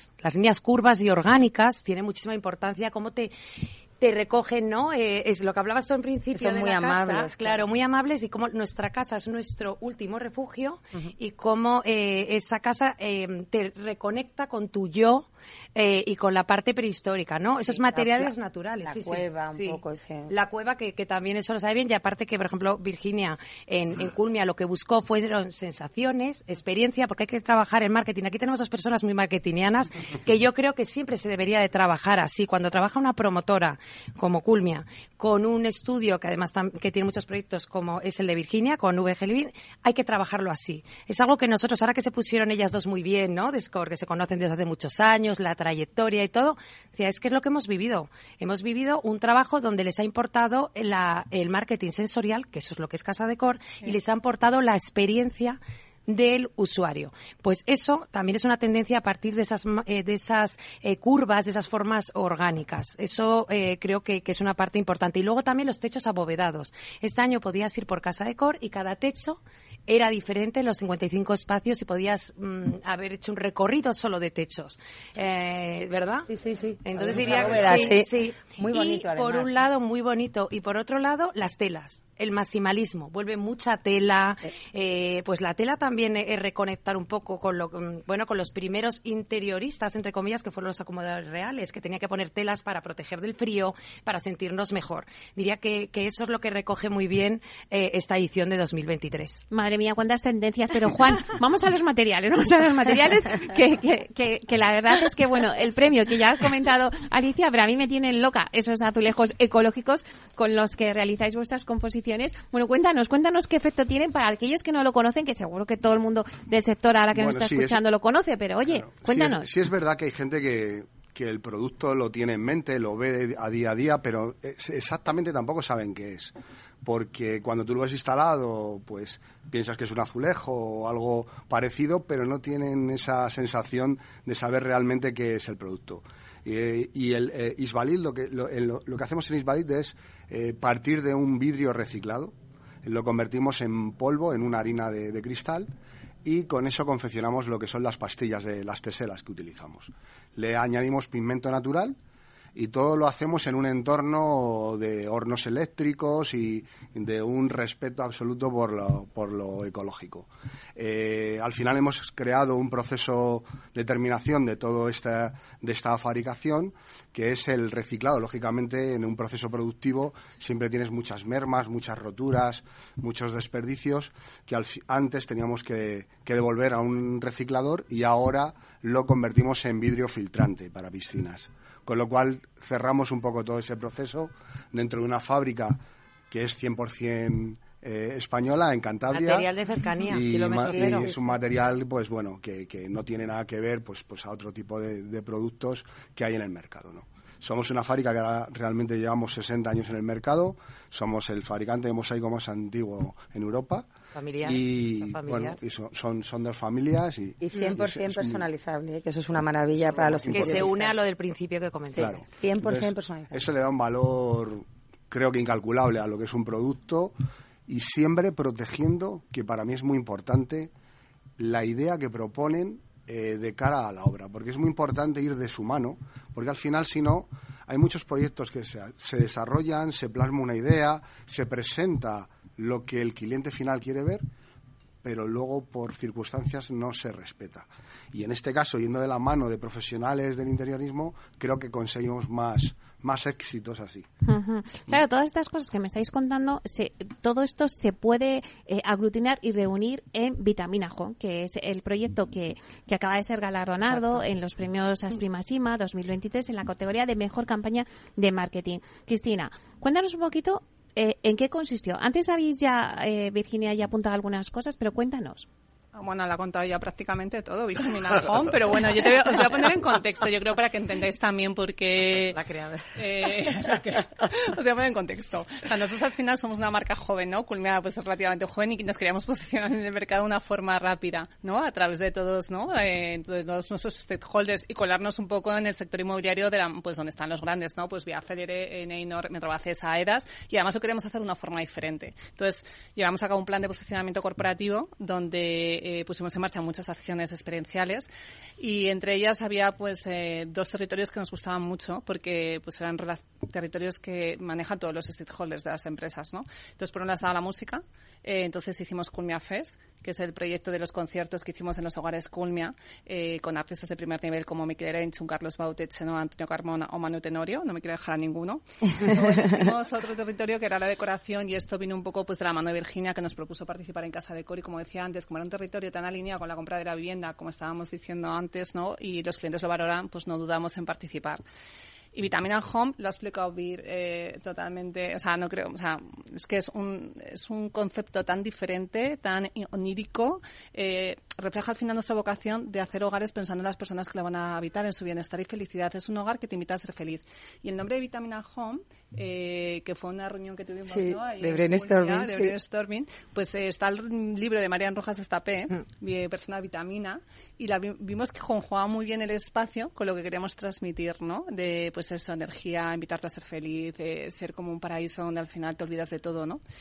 Speaker 4: curvas y orgánicas tienen muchísima importancia. Cómo te recogen, ¿no? Es lo que hablabas tú en principio.
Speaker 3: Son
Speaker 4: de
Speaker 3: muy
Speaker 4: la
Speaker 3: amables.
Speaker 4: Casa, claro, muy amables, y cómo nuestra casa es nuestro último refugio, y cómo esa casa te reconecta con tu yo y con la parte prehistórica, ¿no? Esos materiales naturales.
Speaker 3: La cueva, un poco ese.
Speaker 4: La cueva, que también eso lo sabe bien, y aparte que, por ejemplo, Virginia en Culmia lo que buscó fueron sensaciones, experiencia, porque hay que trabajar en marketing. Aquí tenemos dos personas muy marketingianas, que yo creo que siempre se debería de trabajar así. Cuando trabaja una promotora como Culmia, con un estudio que además que tiene muchos proyectos como es el de Virginia, con VG Living, hay que trabajarlo así. Es algo que nosotros, ahora que se pusieron ellas dos muy bien, ¿no?, que se conocen desde hace muchos años, la trayectoria y todo, es que es lo que hemos vivido. Hemos vivido un trabajo donde les ha importado el marketing sensorial, que eso es lo que es Casa Decor, y les ha importado la experiencia del usuario. Pues eso también es una tendencia a partir de esas curvas, de esas formas orgánicas. Eso creo que es una parte importante. Y luego también los techos abovedados. Este año podías ir por Casa Decor y cada techo era diferente en los 55 espacios, y podías haber hecho un recorrido solo de techos. ¿Verdad?
Speaker 3: Sí.
Speaker 4: Entonces diría que sí.
Speaker 3: Muy bonito,
Speaker 4: y
Speaker 3: además.
Speaker 4: Por un lado, muy bonito. Y por otro lado, las telas. el maximalismo, vuelve mucha tela, pues la tela también es reconectar un poco con con los primeros interioristas, entre comillas, que fueron los acomodadores reales, que tenía que poner telas para proteger del frío, para sentirnos mejor. Diría que eso es lo que recoge muy bien esta edición de 2023.
Speaker 1: Madre mía, cuántas tendencias, pero Juan, vamos a los materiales, que la verdad es que, bueno, el premio que ya ha comentado Alicia, pero a mí me tienen loca esos azulejos ecológicos con los que realizáis vuestras composiciones. Bueno, cuéntanos qué efecto tienen para aquellos que no lo conocen, que seguro que todo el mundo del sector ahora que nos está escuchando lo conoce, pero oye, claro, cuéntanos.
Speaker 5: Sí es verdad que hay gente que el producto lo tiene en mente, lo ve a día, pero exactamente tampoco saben qué es. Porque cuando tú lo ves instalado, pues piensas que es un azulejo o algo parecido, pero no tienen esa sensación de saber realmente qué es el producto. Y el Isvalid, lo que hacemos en Isvalid es partir de un vidrio reciclado, lo convertimos en polvo, en una harina de cristal, y con eso confeccionamos lo que son las pastillas de las teselas que utilizamos. Le añadimos pigmento natural y todo lo hacemos en un entorno de hornos eléctricos y de un respeto absoluto por lo ecológico. Al final hemos creado un proceso de terminación de todo esta fabricación, que es el reciclado. Lógicamente, en un proceso productivo siempre tienes muchas mermas, muchas roturas, muchos desperdicios que antes teníamos que devolver a un reciclador, y ahora lo convertimos en vidrio filtrante para piscinas. Con lo cual cerramos un poco todo ese proceso dentro de una fábrica que es 100% española, en Cantabria.
Speaker 4: Material de cercanía,
Speaker 5: y es un material, pues bueno, que no tiene nada que ver pues a otro tipo de productos que hay en el mercado, ¿no? Somos una fábrica que ahora realmente llevamos 60 años en el mercado. Somos el fabricante de mosaico más antiguo en Europa.
Speaker 4: Familiar.
Speaker 5: Y bueno, y son dos familias. Y
Speaker 3: 100% personalizable, que eso es una maravilla para los
Speaker 4: que se une a lo del principio que comenté.
Speaker 5: Claro.
Speaker 3: 100% personalizable.
Speaker 5: Eso le da un valor, creo que incalculable, a lo que es un producto, y siempre protegiendo, que para mí es muy importante, la idea que proponen de cara a la obra, porque es muy importante ir de su mano, porque al final, si no, hay muchos proyectos que se desarrollan, se plasma una idea, se presenta lo que el cliente final quiere ver, pero luego por circunstancias no se respeta. Y en este caso, yendo de la mano de profesionales del interiorismo, creo que conseguimos más éxitos así.
Speaker 1: Uh-huh. Claro, todas estas cosas que me estáis contando, todo esto se puede aglutinar y reunir en Vitamina Home, que es el proyecto que acaba de ser galardonado en los premios Asprima Sima 2023 en la categoría de Mejor Campaña de Marketing. Cristina, cuéntanos un poquito ¿en qué consistió? Antes habéis Virginia ya apuntado algunas cosas, pero cuéntanos.
Speaker 2: Bueno, la ha contado ya prácticamente todo, Vitamina Home, pero bueno, yo os voy a poner en contexto, yo creo, para que entendáis también por qué...
Speaker 4: La creadora.
Speaker 2: Os voy a poner en contexto. O sea, nosotros al final somos una marca joven, ¿no? Culminada pues relativamente joven, y que nos queríamos posicionar en el mercado de una forma rápida, ¿no? A través de todos, ¿no? De todos nuestros stakeholders, y colarnos un poco en el sector inmobiliario pues donde están los grandes, ¿no? Pues vía Federe, Neinor, Metrobacesa, Aedas, y además lo queremos hacer de una forma diferente. Entonces, llevamos a cabo un plan de posicionamiento corporativo donde pusimos en marcha muchas acciones experienciales, y entre ellas había pues dos territorios que nos gustaban mucho, porque pues eran territorios que manejan todos los stakeholders de las empresas, ¿no? Entonces, por un lado estaba la música. Entonces hicimos Culmia Fest, que es el proyecto de los conciertos que hicimos en los hogares Culmia, con artistas de primer nivel como Mikel Erenchun, Carlos Bautet, Chenoa, Antonio Carmona o Manu Tenorio. No me quiero dejar a ninguno. Luego hicimos otro territorio que era la decoración, y esto vino un poco pues de la mano de Virginia, que nos propuso participar en Casa Decor, y como decía antes, como era un territorio tan alineado con la compra de la vivienda, como estábamos diciendo antes, ¿no? Y los clientes lo valoran, pues no dudamos en participar. Y Vitamina Home lo ha explicado Vir totalmente, o sea, no creo, o sea, es que es un concepto tan diferente, tan onírico, refleja al final nuestra vocación de hacer hogares pensando en las personas que lo van a habitar, en su bienestar y felicidad. Es un hogar que te invita a ser feliz. Y el nombre de Vitamina Home, que fue una reunión que tuvimos, ¿no? Ahí
Speaker 3: de brainstorming,
Speaker 2: pues está el libro de Marian Rojas Estapé, Persona Vitamina, y vimos que conjugaba muy bien el espacio con lo que queríamos transmitir, ¿no? De pues eso, energía, invitarte a ser feliz, ser como un paraíso donde al final te olvidas de todo, ¿no?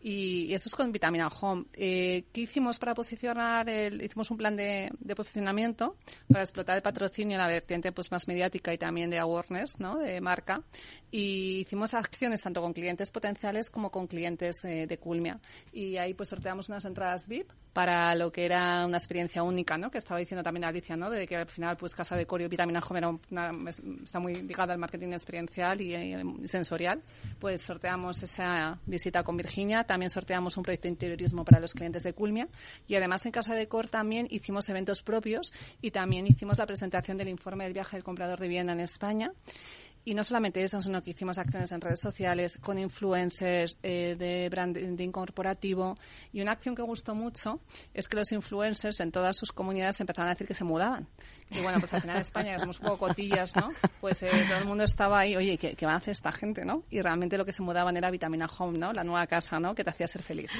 Speaker 2: Y eso es con Vitamina Home. ¿Qué hicimos para posicionar? Hicimos un plan de posicionamiento para explotar el patrocinio en la vertiente pues más mediática y también de awareness, ¿no? De marca. Y hicimos acciones tanto con clientes potenciales como con clientes de Culmia. Y ahí pues sorteamos unas entradas VIP para lo que era una experiencia única, ¿no? Que estaba diciendo también Alicia, ¿no? De que al final pues Casa Decor y Vitamina Home está muy ligada al marketing experiencial y sensorial. Pues sorteamos esa visita con Virginia. También sorteamos un proyecto de interiorismo para los clientes de Culmia. Y además en Casa Decor también hicimos eventos propios y también hicimos la presentación del informe del viaje del comprador de vivienda en España. Y no solamente eso, sino que hicimos acciones en redes sociales con influencers de branding corporativo. Y una acción que gustó mucho es que los influencers en todas sus comunidades empezaron a decir que se mudaban. Y bueno, pues al final en España, que somos un poco cotillas, ¿no? Pues todo el mundo estaba ahí, oye, ¿qué va a hacer esta gente, no? Y realmente lo que se mudaban era Vitamina Home, ¿no? La nueva casa, ¿no? Que te hacía ser feliz.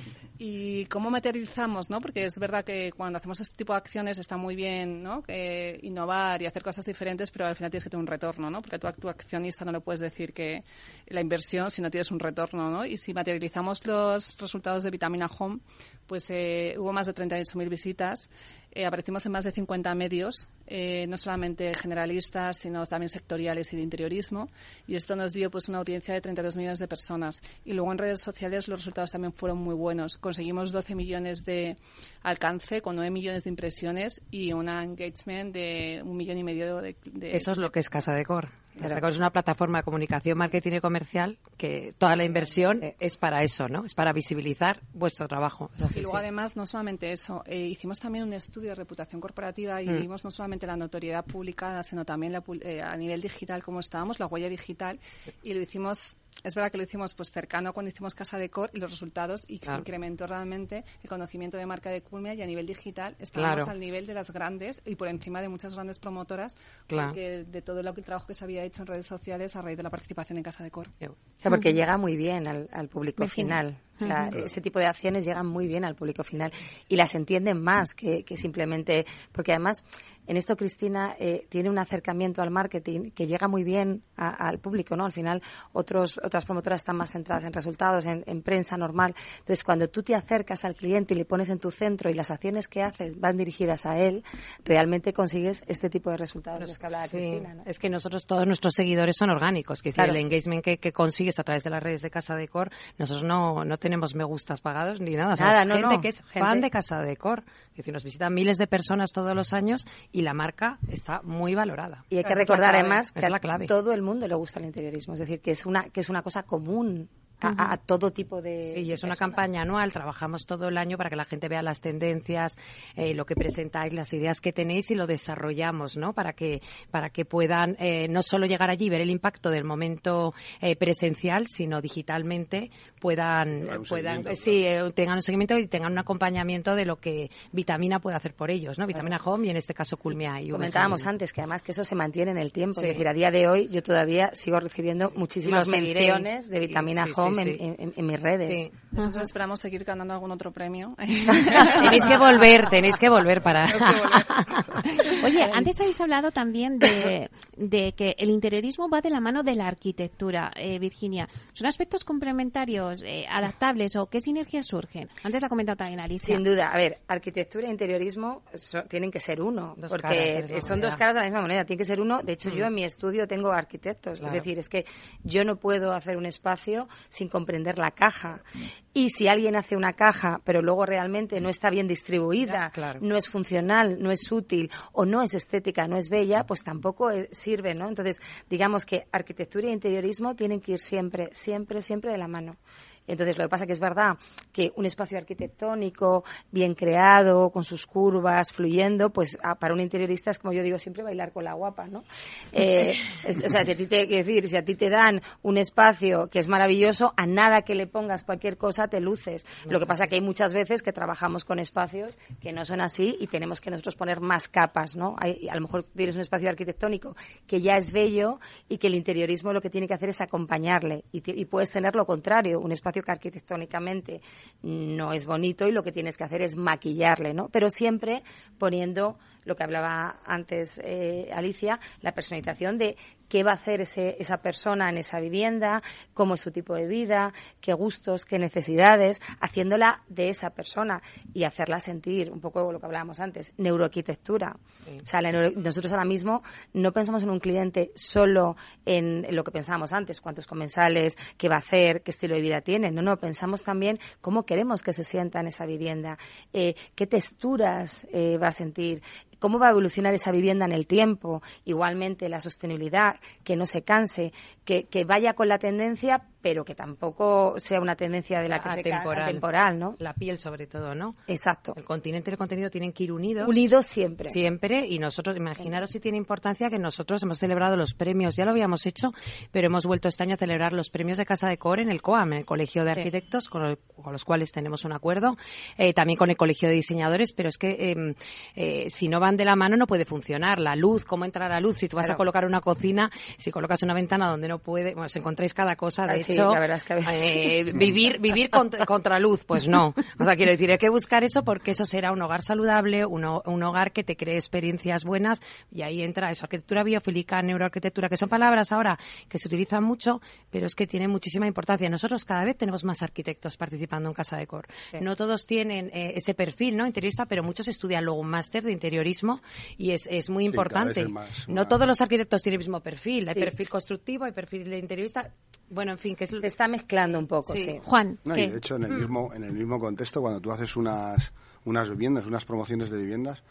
Speaker 2: ¿Y cómo materializamos, no? Porque es verdad que cuando hacemos este tipo de acciones está muy bien, ¿no? Innovar y hacer cosas diferentes, pero al final tienes que tener un retorno, ¿no? Porque tú a tu accionista no le puedes decir que la inversión si no tienes un retorno, ¿no? Y si materializamos los resultados de Vitamina Home, pues hubo más de 38.000 visitas, aparecimos en más de 50 medios, no solamente generalistas, sino también sectoriales y de interiorismo, y esto nos dio pues una audiencia de 32 millones de personas. Y luego en redes sociales los resultados también fueron muy buenos. Conseguimos 12 millones de alcance con 9 millones de impresiones y un engagement de 1,5 millones de...
Speaker 4: Eso es lo que es Casa Decor. Casa Decor es una plataforma de comunicación, marketing y comercial que toda la inversión es para eso, ¿no? Es para visibilizar vuestro trabajo.
Speaker 2: Y luego además no solamente eso, hicimos también un estudio de reputación corporativa y vimos no solamente la notoriedad publicada, sino también a nivel digital cómo estábamos, la huella digital, y lo hicimos. Es verdad que lo hicimos pues cercano cuando hicimos Casa Decor y los resultados y se incrementó realmente el conocimiento de marca de Culmia y a nivel digital estábamos al nivel de las grandes y por encima de muchas grandes promotoras porque de todo el trabajo que se había hecho en redes sociales a raíz de la participación en Casa Decor.
Speaker 3: Porque llega muy bien al público final. O sea, ese tipo de acciones llegan muy bien al público final y las entienden más que simplemente... Porque además, en esto Cristina tiene un acercamiento al marketing que llega muy bien al público, ¿no? Al final, otras promotoras están más centradas en resultados, en prensa normal. Entonces, cuando tú te acercas al cliente y le pones en tu centro y las acciones que haces van dirigidas a él, realmente consigues este tipo de resultados de los que hablaba Cristina, ¿no?
Speaker 4: Es que nosotros, todos nuestros seguidores son orgánicos. Que el engagement que consigues a través de las redes de Casa Decor, nosotros no tenemos me gustas pagados ni nada. O sea, gente que es fan de Casa Decor. Es decir, nos visitan miles de personas todos los años y la marca está muy valorada.
Speaker 3: Y hay que recordar además que a todo el mundo le gusta el interiorismo. Es decir, que es una cosa común a todo tipo de...
Speaker 4: Sí, y es una campaña anual, trabajamos todo el año para que la gente vea las tendencias, lo que presentáis, las ideas que tenéis y lo desarrollamos, ¿no? Para que puedan no solo llegar allí y ver el impacto del momento presencial, sino digitalmente tengan un seguimiento y tengan un acompañamiento de lo que Vitamina puede hacer por ellos, ¿no? Vitamina Home y en este caso Culmia y
Speaker 3: comentábamos antes que además que eso se mantiene en el tiempo, es decir, a día de hoy yo todavía sigo recibiendo muchísimas menciones de Vitamina Home en mis redes.
Speaker 2: Sí. Nosotros esperamos seguir ganando algún otro premio.
Speaker 4: Tenéis que volver para...
Speaker 1: Oye, antes habéis hablado también de que el interiorismo va de la mano de la arquitectura, Virginia. ¿Son aspectos complementarios, adaptables o qué sinergias surgen? Antes la ha comentado también Alicia.
Speaker 3: Sin duda. A ver, arquitectura e interiorismo tienen que ser uno, porque son dos caras de la misma moneda. Tiene que ser uno. De hecho, yo en mi estudio tengo arquitectos. Claro. Es decir, es que yo no puedo hacer un espacio sin comprender la caja. Y si alguien hace una caja, pero luego realmente no está bien distribuida, no es funcional, no es útil o no es estética, no es bella, pues tampoco sirve, ¿no? Entonces, digamos que arquitectura e interiorismo tienen que ir siempre de la mano. Entonces, lo que pasa que es verdad que un espacio arquitectónico, bien creado, con sus curvas, fluyendo, pues para un interiorista es, como yo digo siempre, bailar con la guapa, ¿no? O sea, si a ti te dan un espacio que es maravilloso, a nada que le pongas cualquier cosa te luces. Lo que pasa que hay muchas veces que trabajamos con espacios que no son así y tenemos que nosotros poner más capas, ¿no? A lo mejor tienes un espacio arquitectónico que ya es bello y que el interiorismo lo que tiene que hacer es acompañarle y puedes tener lo contrario, un espacio que arquitectónicamente no es bonito y lo que tienes que hacer es maquillarle, ¿no? Pero siempre poniendo lo que hablaba antes Alicia, la personalización de qué va a hacer esa persona en esa vivienda, cómo es su tipo de vida, qué gustos, qué necesidades, haciéndola de esa persona y hacerla sentir un poco lo que hablábamos antes, neuroarquitectura. Sí. O sea, nosotros ahora mismo no pensamos en un cliente solo en lo que pensábamos antes, cuántos comensales, qué va a hacer, qué estilo de vida tiene. No, pensamos también cómo queremos que se sienta en esa vivienda, qué texturas va a sentir, cómo va a evolucionar esa vivienda en el tiempo, igualmente la sostenibilidad, que no se canse, que vaya con la tendencia, pero que tampoco sea una tendencia de la que se cansa, temporal, ¿no?
Speaker 4: La piel sobre todo, ¿no?
Speaker 3: Exacto.
Speaker 4: El continente y el contenido tienen que ir unidos.
Speaker 3: Unidos siempre.
Speaker 4: Siempre, y nosotros, imaginaros si tiene importancia que nosotros hemos celebrado los premios, ya lo habíamos hecho, pero hemos vuelto este año a celebrar los premios de Casa Decor en el COAM, en el Colegio de Arquitectos, con los cuales tenemos un acuerdo, también con el Colegio de Diseñadores, pero es que si no van de la mano no puede funcionar. La luz, cómo entra la luz, si tú vas a colocar una cocina, si colocas una ventana donde no puede, bueno, os encontráis cada cosa, de hecho,
Speaker 3: la verdad es que
Speaker 4: vivir contra luz, pues no. O sea, quiero decir, hay que buscar eso porque eso será un hogar saludable, un hogar que te cree experiencias buenas, y ahí entra eso, arquitectura biofílica, neuroarquitectura, que son palabras ahora que se utilizan mucho, pero es que tienen muchísima importancia. Nosotros cada vez tenemos más arquitectos participando en Casa Decor. Sí. No todos tienen ese perfil, ¿no?, interiorista, pero muchos estudian luego un máster de interiorismo y es muy importante. No todos los arquitectos tienen el mismo perfil. Hay perfil constructivo, hay perfil de interiorista. Bueno, en fin, que se
Speaker 3: está mezclando un poco, sí.
Speaker 1: Juan,
Speaker 5: no, y de hecho, en el mismo contexto, cuando tú haces unas viviendas, unas promociones de viviendas,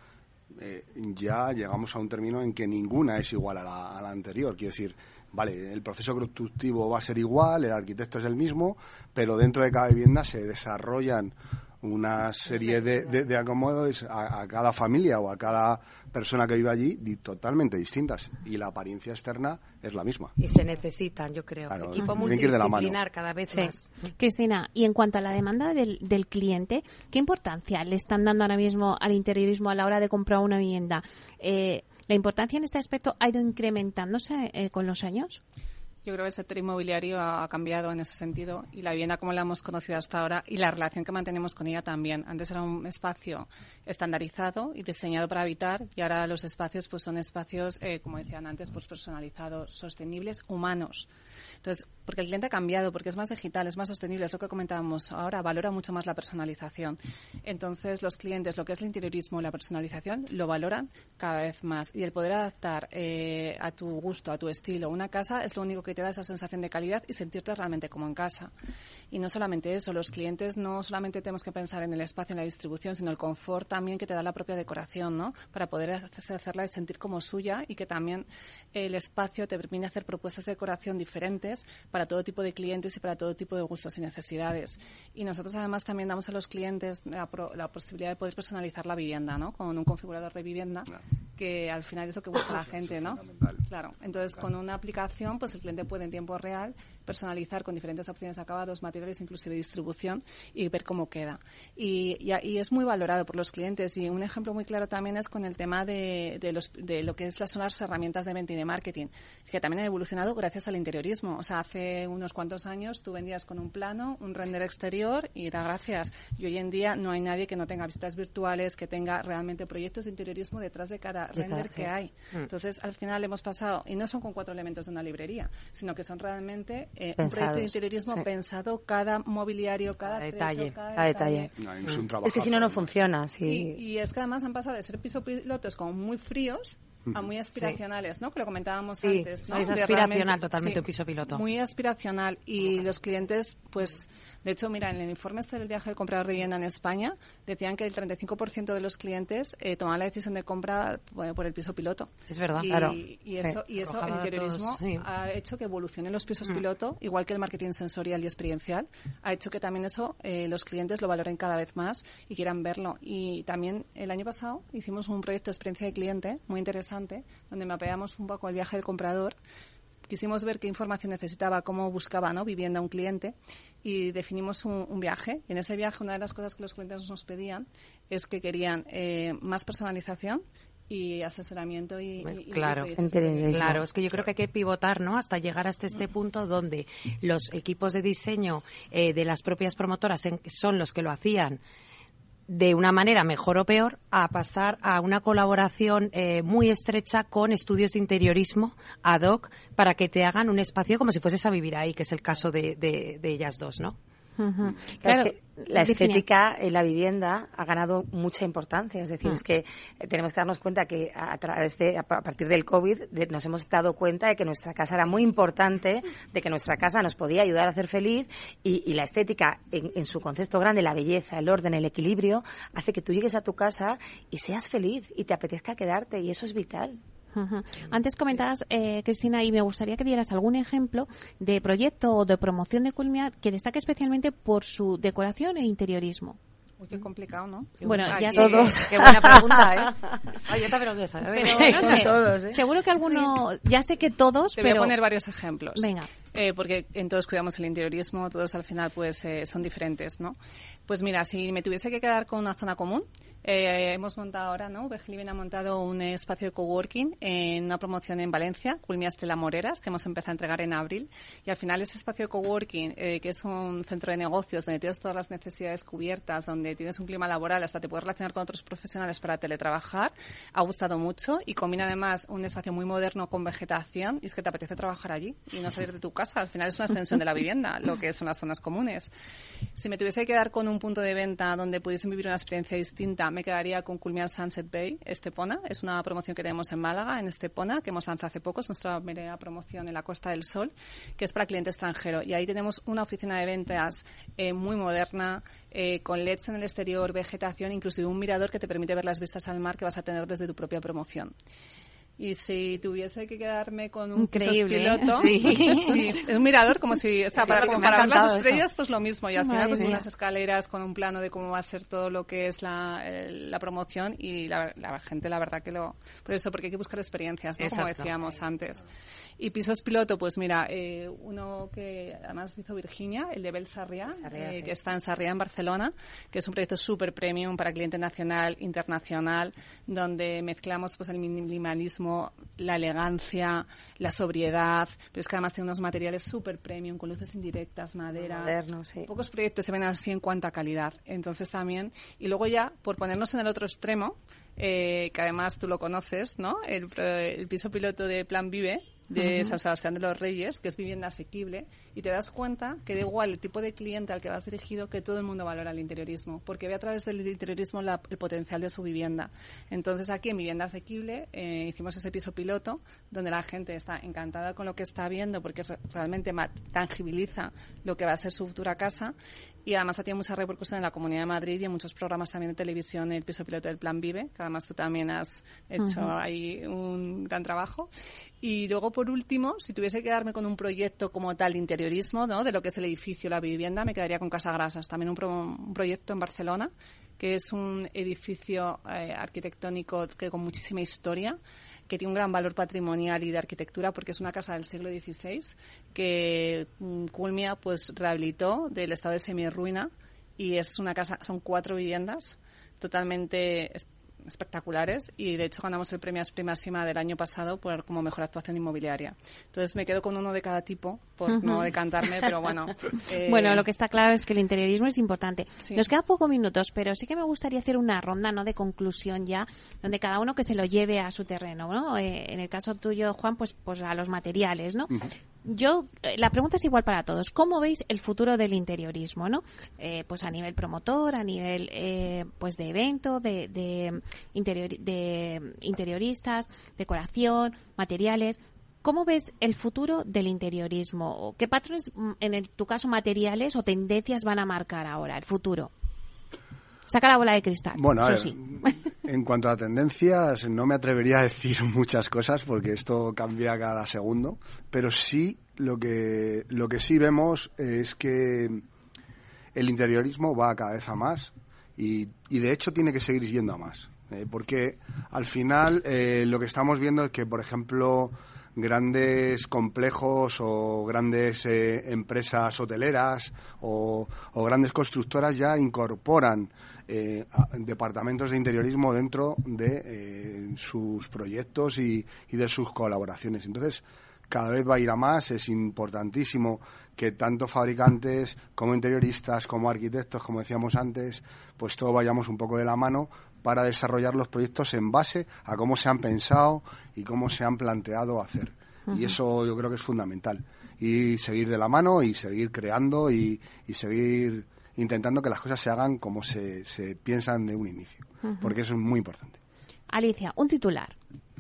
Speaker 5: ya llegamos a un término en que ninguna es igual a la anterior. Quiero decir, vale, el proceso constructivo va a ser igual, el arquitecto es el mismo, pero dentro de cada vivienda se desarrollan una serie de acomodos a cada familia o a cada persona que vive allí totalmente distintas, y la apariencia externa es la misma.
Speaker 4: Y se necesitan, yo creo,
Speaker 5: claro,
Speaker 4: equipo multidisciplinar cada vez más.
Speaker 1: Cristina, y en cuanto a la demanda del cliente, ¿qué importancia le están dando ahora mismo al interiorismo a la hora de comprar una vivienda? ¿La importancia en este aspecto ha ido incrementándose con los años?
Speaker 2: Yo creo que el sector inmobiliario ha cambiado en ese sentido, y la vivienda como la hemos conocido hasta ahora y la relación que mantenemos con ella también. Antes era un espacio estandarizado y diseñado para habitar, y ahora los espacios pues son espacios, como decían antes, pues personalizados, sostenibles, humanos. Entonces, porque el cliente ha cambiado, porque es más digital, es más sostenible, es lo que comentábamos ahora, valora mucho más la personalización. Entonces, los clientes, lo que es el interiorismo, la personalización, lo valoran cada vez más. Y el poder adaptar a tu gusto, a tu estilo, una casa es lo único que te da esa sensación de calidad y sentirte realmente como en casa. Y no solamente eso, los clientes no solamente tenemos que pensar en el espacio, en la distribución, sino el confort también que te da la propia decoración, ¿no? Para poder hacerla y sentir como suya, y que también el espacio te permite hacer propuestas de decoración diferentes para todo tipo de clientes y para todo tipo de gustos y necesidades. Y nosotros además también damos a los clientes la posibilidad de poder personalizar la vivienda, ¿no? Con un configurador de vivienda, que al final es lo que busca la gente, ¿no? Claro. Entonces, con una aplicación, pues el cliente puede en tiempo real personalizar con diferentes opciones de acabados, materiales, inclusive distribución, y ver cómo queda. Y es muy valorado por los clientes, y un ejemplo muy claro también es con el tema de lo que son las herramientas de venta y de marketing, que también han evolucionado gracias al interiorismo. O sea, hace unos cuantos años tú vendías con un plano, un render exterior y da gracias. Y hoy en día no hay nadie que no tenga visitas virtuales, que tenga realmente proyectos de interiorismo detrás de cada render que hay. Entonces, al final hemos pasado, y no son con 4 elementos de una librería, sino que son realmente un proyecto de interiorismo pensado, cada mobiliario, cada
Speaker 3: detalle.
Speaker 2: Cada detalle.
Speaker 5: No, es un trabajo.
Speaker 3: Es que si no funciona. Sí.
Speaker 2: Y es que además han pasado de ser pilotos como muy fríos a muy aspiracionales, ¿no? Que lo comentábamos antes, ¿no?
Speaker 4: Es aspiracional totalmente un piso piloto.
Speaker 2: Muy aspiracional, y los clientes, pues, de hecho, mira, en el informe del viaje del comprador de vivienda en España, decían que el 35% de los clientes tomaban la decisión de compra por el piso piloto.
Speaker 4: Es verdad,
Speaker 2: claro. Y eso, el interiorismo ha hecho que evolucionen los pisos piloto, igual que el marketing sensorial y experiencial, ha hecho que también eso los clientes lo valoren cada vez más y quieran verlo. Y también el año pasado hicimos un proyecto de experiencia de cliente muy interesante, donde mapeamos un poco el viaje del comprador. Quisimos ver qué información necesitaba, cómo buscaba, ¿no?, vivienda un cliente, y definimos un viaje. Y en ese viaje, una de las cosas que los clientes nos pedían es que querían más personalización y asesoramiento
Speaker 4: claro, es que yo creo que hay que pivotar, ¿no?, hasta llegar hasta este punto donde los equipos de diseño de las propias promotoras son los que lo hacían de una manera mejor o peor, a pasar a una colaboración muy estrecha con estudios de interiorismo ad hoc para que te hagan un espacio como si fueses a vivir ahí, que es el caso de ellas dos, ¿no?
Speaker 3: Uh-huh. Claro, es que la estética en la vivienda ha ganado mucha importancia. Es decir, es que tenemos que darnos cuenta que a partir del COVID nos hemos dado cuenta de que nuestra casa era muy importante, de que nuestra casa nos podía ayudar a ser feliz y la estética en su concepto grande, la belleza, el orden, el equilibrio, hace que tú llegues a tu casa y seas feliz y te apetezca quedarte, y eso es vital.
Speaker 1: Uh-huh. Antes comentabas, Cristina, y me gustaría que dieras algún ejemplo de proyecto o de promoción de Culmia que destaque especialmente por su decoración e interiorismo.
Speaker 2: Uy, qué complicado, ¿no?
Speaker 1: Bueno, ya
Speaker 3: todos.
Speaker 4: Qué buena pregunta, ¿eh? Ay, yo también lo sé.
Speaker 1: Pero, no sé, todos, ¿eh? Seguro que alguno, ya sé que todos,
Speaker 2: Te voy a poner varios ejemplos.
Speaker 1: Venga.
Speaker 2: Porque en todos cuidamos el interiorismo, todos al final pues son diferentes, ¿no? Pues mira, si me tuviese que quedar con una zona común, hemos montado ahora, ¿no? VGLiving ha montado un espacio de coworking en una promoción en Valencia, Culmia Estela Moreras, que hemos empezado a entregar en abril. Y al final ese espacio de coworking, que es un centro de negocios donde tienes todas las necesidades cubiertas, donde tienes un clima laboral, hasta te puedes relacionar con otros profesionales para teletrabajar, ha gustado mucho y combina además un espacio muy moderno con vegetación, y es que te apetece trabajar allí y no salir de tu casa. Al final es una extensión de la vivienda, lo que son las zonas comunes. Si me tuviese que quedar con un punto de venta donde pudiesen vivir una experiencia distinta, me quedaría con Culmia Sunset Bay, Estepona. Es una promoción que tenemos en Málaga, en Estepona, que hemos lanzado hace poco. Es nuestra primera promoción en la Costa del Sol, que es para cliente extranjero. Y ahí tenemos una oficina de ventas muy moderna, con LEDs en el exterior, vegetación, inclusive un mirador que te permite ver las vistas al mar que vas a tener desde tu propia promoción. Y si tuviese que quedarme con un piso piloto, es un mirador como si, o sea, para ver las estrellas, eso. Pues lo mismo. Y al final, pues unas escaleras con un plano de cómo va a ser todo lo que es la promoción, y la gente, la verdad que por eso, porque hay que buscar experiencias, ¿no? Como decíamos antes. Y pisos piloto, pues mira, uno que además hizo Virginia, el de Bel Sarrià, que está en Sarrià, en Barcelona, que es un proyecto súper premium para cliente nacional, internacional, donde mezclamos pues el minimalismo, la elegancia, la sobriedad, pero es que además tiene unos materiales súper premium, con luces indirectas, madera.
Speaker 3: Moderno, sí.
Speaker 2: Pocos proyectos se ven así en cuanto a calidad. Entonces también, y luego ya, por ponernos en el otro extremo, que además tú lo conoces, ¿no? El piso piloto de Plan Vive, de San Sebastián de los Reyes, que es vivienda asequible, y te das cuenta que da igual el tipo de cliente al que vas dirigido, que todo el mundo valora el interiorismo, porque ve a través del interiorismo el potencial de su vivienda. Entonces aquí en vivienda asequible hicimos ese piso piloto donde la gente está encantada con lo que está viendo, porque realmente tangibiliza lo que va a ser su futura casa. Y además ha tenido mucha repercusión en la Comunidad de Madrid y en muchos programas también de televisión, el piso piloto del Plan Vive, que además tú también has hecho ahí un gran trabajo. Y luego, por último, si tuviese que quedarme con un proyecto como tal de interiorismo, ¿no? De lo que es el edificio, la vivienda, me quedaría con Casa Grasas, también un proyecto en Barcelona, que es un edificio arquitectónico que con muchísima historia, que tiene un gran valor patrimonial y de arquitectura, porque es una casa del siglo XVI que Culmia pues rehabilitó del estado de semirruina, y es una casa, son 4 viviendas totalmente espectaculares, y de hecho ganamos el premio Asprima Máxima del año pasado como mejor actuación inmobiliaria. Entonces me quedo con uno de cada tipo por no decantarme, pero bueno.
Speaker 1: Bueno, lo que está claro es que el interiorismo es importante.
Speaker 2: Sí.
Speaker 1: Nos quedan pocos minutos, pero sí que me gustaría hacer una ronda, ¿no?, de conclusión ya, donde cada uno que se lo lleve a su terreno, ¿no? En el caso tuyo, Juan, pues a los materiales, ¿no? La pregunta es igual para todos. ¿Cómo veis el futuro del interiorismo, no? Pues a nivel promotor, a nivel pues de evento, de interioristas, decoración, materiales. ¿Cómo ves el futuro del interiorismo? ¿Qué patrones, en tu caso, materiales o tendencias van a marcar ahora el futuro? Saca la bola de cristal.
Speaker 5: Bueno, a ver,
Speaker 1: sí.
Speaker 5: En cuanto a tendencias, no me atrevería a decir muchas cosas porque esto cambia cada segundo, pero sí lo que sí vemos es que el interiorismo va cada vez a más y de hecho tiene que seguir yendo a más, porque al final lo que estamos viendo es que, por ejemplo, grandes complejos o grandes empresas hoteleras o grandes constructoras ya incorporan departamentos de interiorismo dentro de sus proyectos y de sus colaboraciones. Entonces, cada vez va a ir a más. Es importantísimo que tanto fabricantes como interioristas, como arquitectos, como decíamos antes, pues todos vayamos un poco de la mano para desarrollar los proyectos en base a cómo se han pensado y cómo se han planteado hacer. Y eso yo creo que es fundamental. Y seguir de la mano y seguir creando y seguir intentando que las cosas se hagan como se piensan de un inicio. Porque eso es muy importante.
Speaker 1: Alicia, un titular.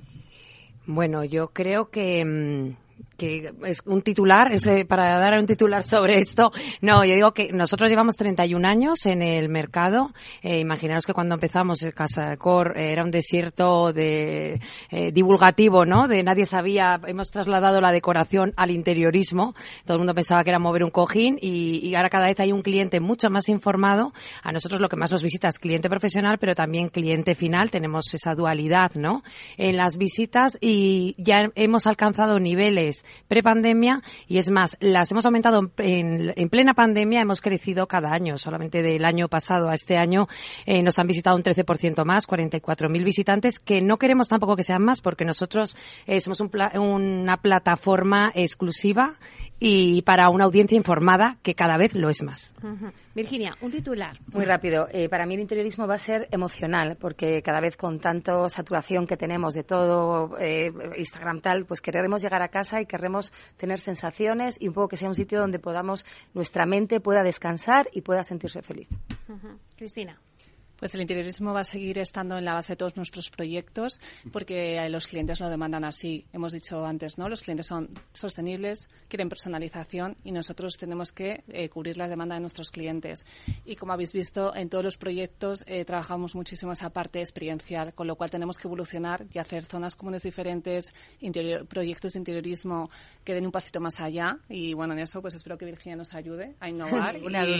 Speaker 4: Bueno, yo creo que es un titular, para dar un titular sobre esto. No, yo digo que nosotros llevamos 31 años en el mercado. Imaginaros que cuando empezamos Casa Decor era un desierto divulgativo, ¿no? De nadie sabía. Hemos trasladado la decoración al interiorismo. Todo el mundo pensaba que era mover un cojín y ahora cada vez hay un cliente mucho más informado. A nosotros lo que más nos visita es cliente profesional, pero también cliente final. Tenemos esa dualidad, ¿no? En las visitas y ya hemos alcanzado niveles prepandemia y es más, las hemos aumentado en plena pandemia, hemos crecido cada año. Solamente del año pasado a este año nos han visitado un 13% más, 44.000 visitantes, que no queremos tampoco que sean más porque nosotros somos una plataforma exclusiva y para una audiencia informada que cada vez lo es más.
Speaker 1: Virginia, un titular.
Speaker 3: Muy rápido. Para mí el interiorismo va a ser emocional porque cada vez con tanto saturación que tenemos de todo, Instagram tal, pues queremos llegar a casa y queremos tener sensaciones y un poco que sea un sitio donde nuestra mente pueda descansar y pueda sentirse feliz.
Speaker 1: Cristina.
Speaker 2: Pues el interiorismo va a seguir estando en la base de todos nuestros proyectos porque los clientes lo demandan así. Hemos dicho antes, ¿no? Los clientes son sostenibles, quieren personalización y nosotros tenemos que cubrir la demanda de nuestros clientes. Y como habéis visto, en todos los proyectos trabajamos muchísimo esa parte experiencial, con lo cual tenemos que evolucionar y hacer zonas comunes diferentes, proyectos de interiorismo que den un pasito más allá. Y bueno, en eso pues espero que Virginia nos ayude a innovar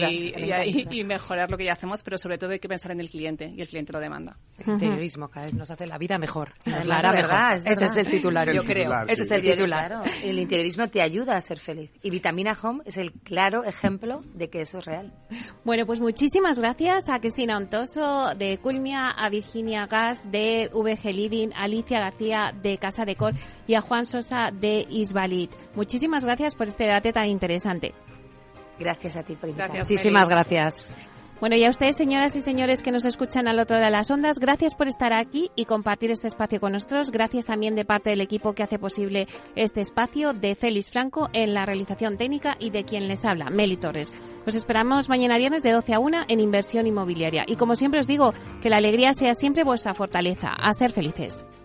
Speaker 2: y mejorar lo que ya hacemos, pero sobre todo hay que pensar en el cliente y el cliente lo demanda.
Speaker 4: El interiorismo cada vez nos hace la vida mejor.
Speaker 3: Nos la hará mejor.
Speaker 4: Ese es el titular, yo creo. Ese es el titular.
Speaker 3: Claro, el interiorismo te ayuda a ser feliz. Y Vitamina Home es el claro ejemplo de que eso es real.
Speaker 1: Bueno, pues muchísimas gracias a Cristina Ontoso de Culmia, a Virginia Gas de VG Living, a Alicia García de Casa Decor y a Juan Sosa de Isbalit. Muchísimas gracias por este debate tan interesante.
Speaker 3: Gracias a ti por invitarme.
Speaker 4: Muchísimas gracias.
Speaker 1: Bueno, y a ustedes, señoras y señores que nos escuchan al otro lado de las ondas, gracias por estar aquí y compartir este espacio con nosotros. Gracias también de parte del equipo que hace posible este espacio, de Félix Franco en la realización técnica y de quien les habla, Meli Torres. Os esperamos mañana viernes de 12 a 1 en Inversión Inmobiliaria. Y como siempre os digo, que la alegría sea siempre vuestra fortaleza. A ser felices.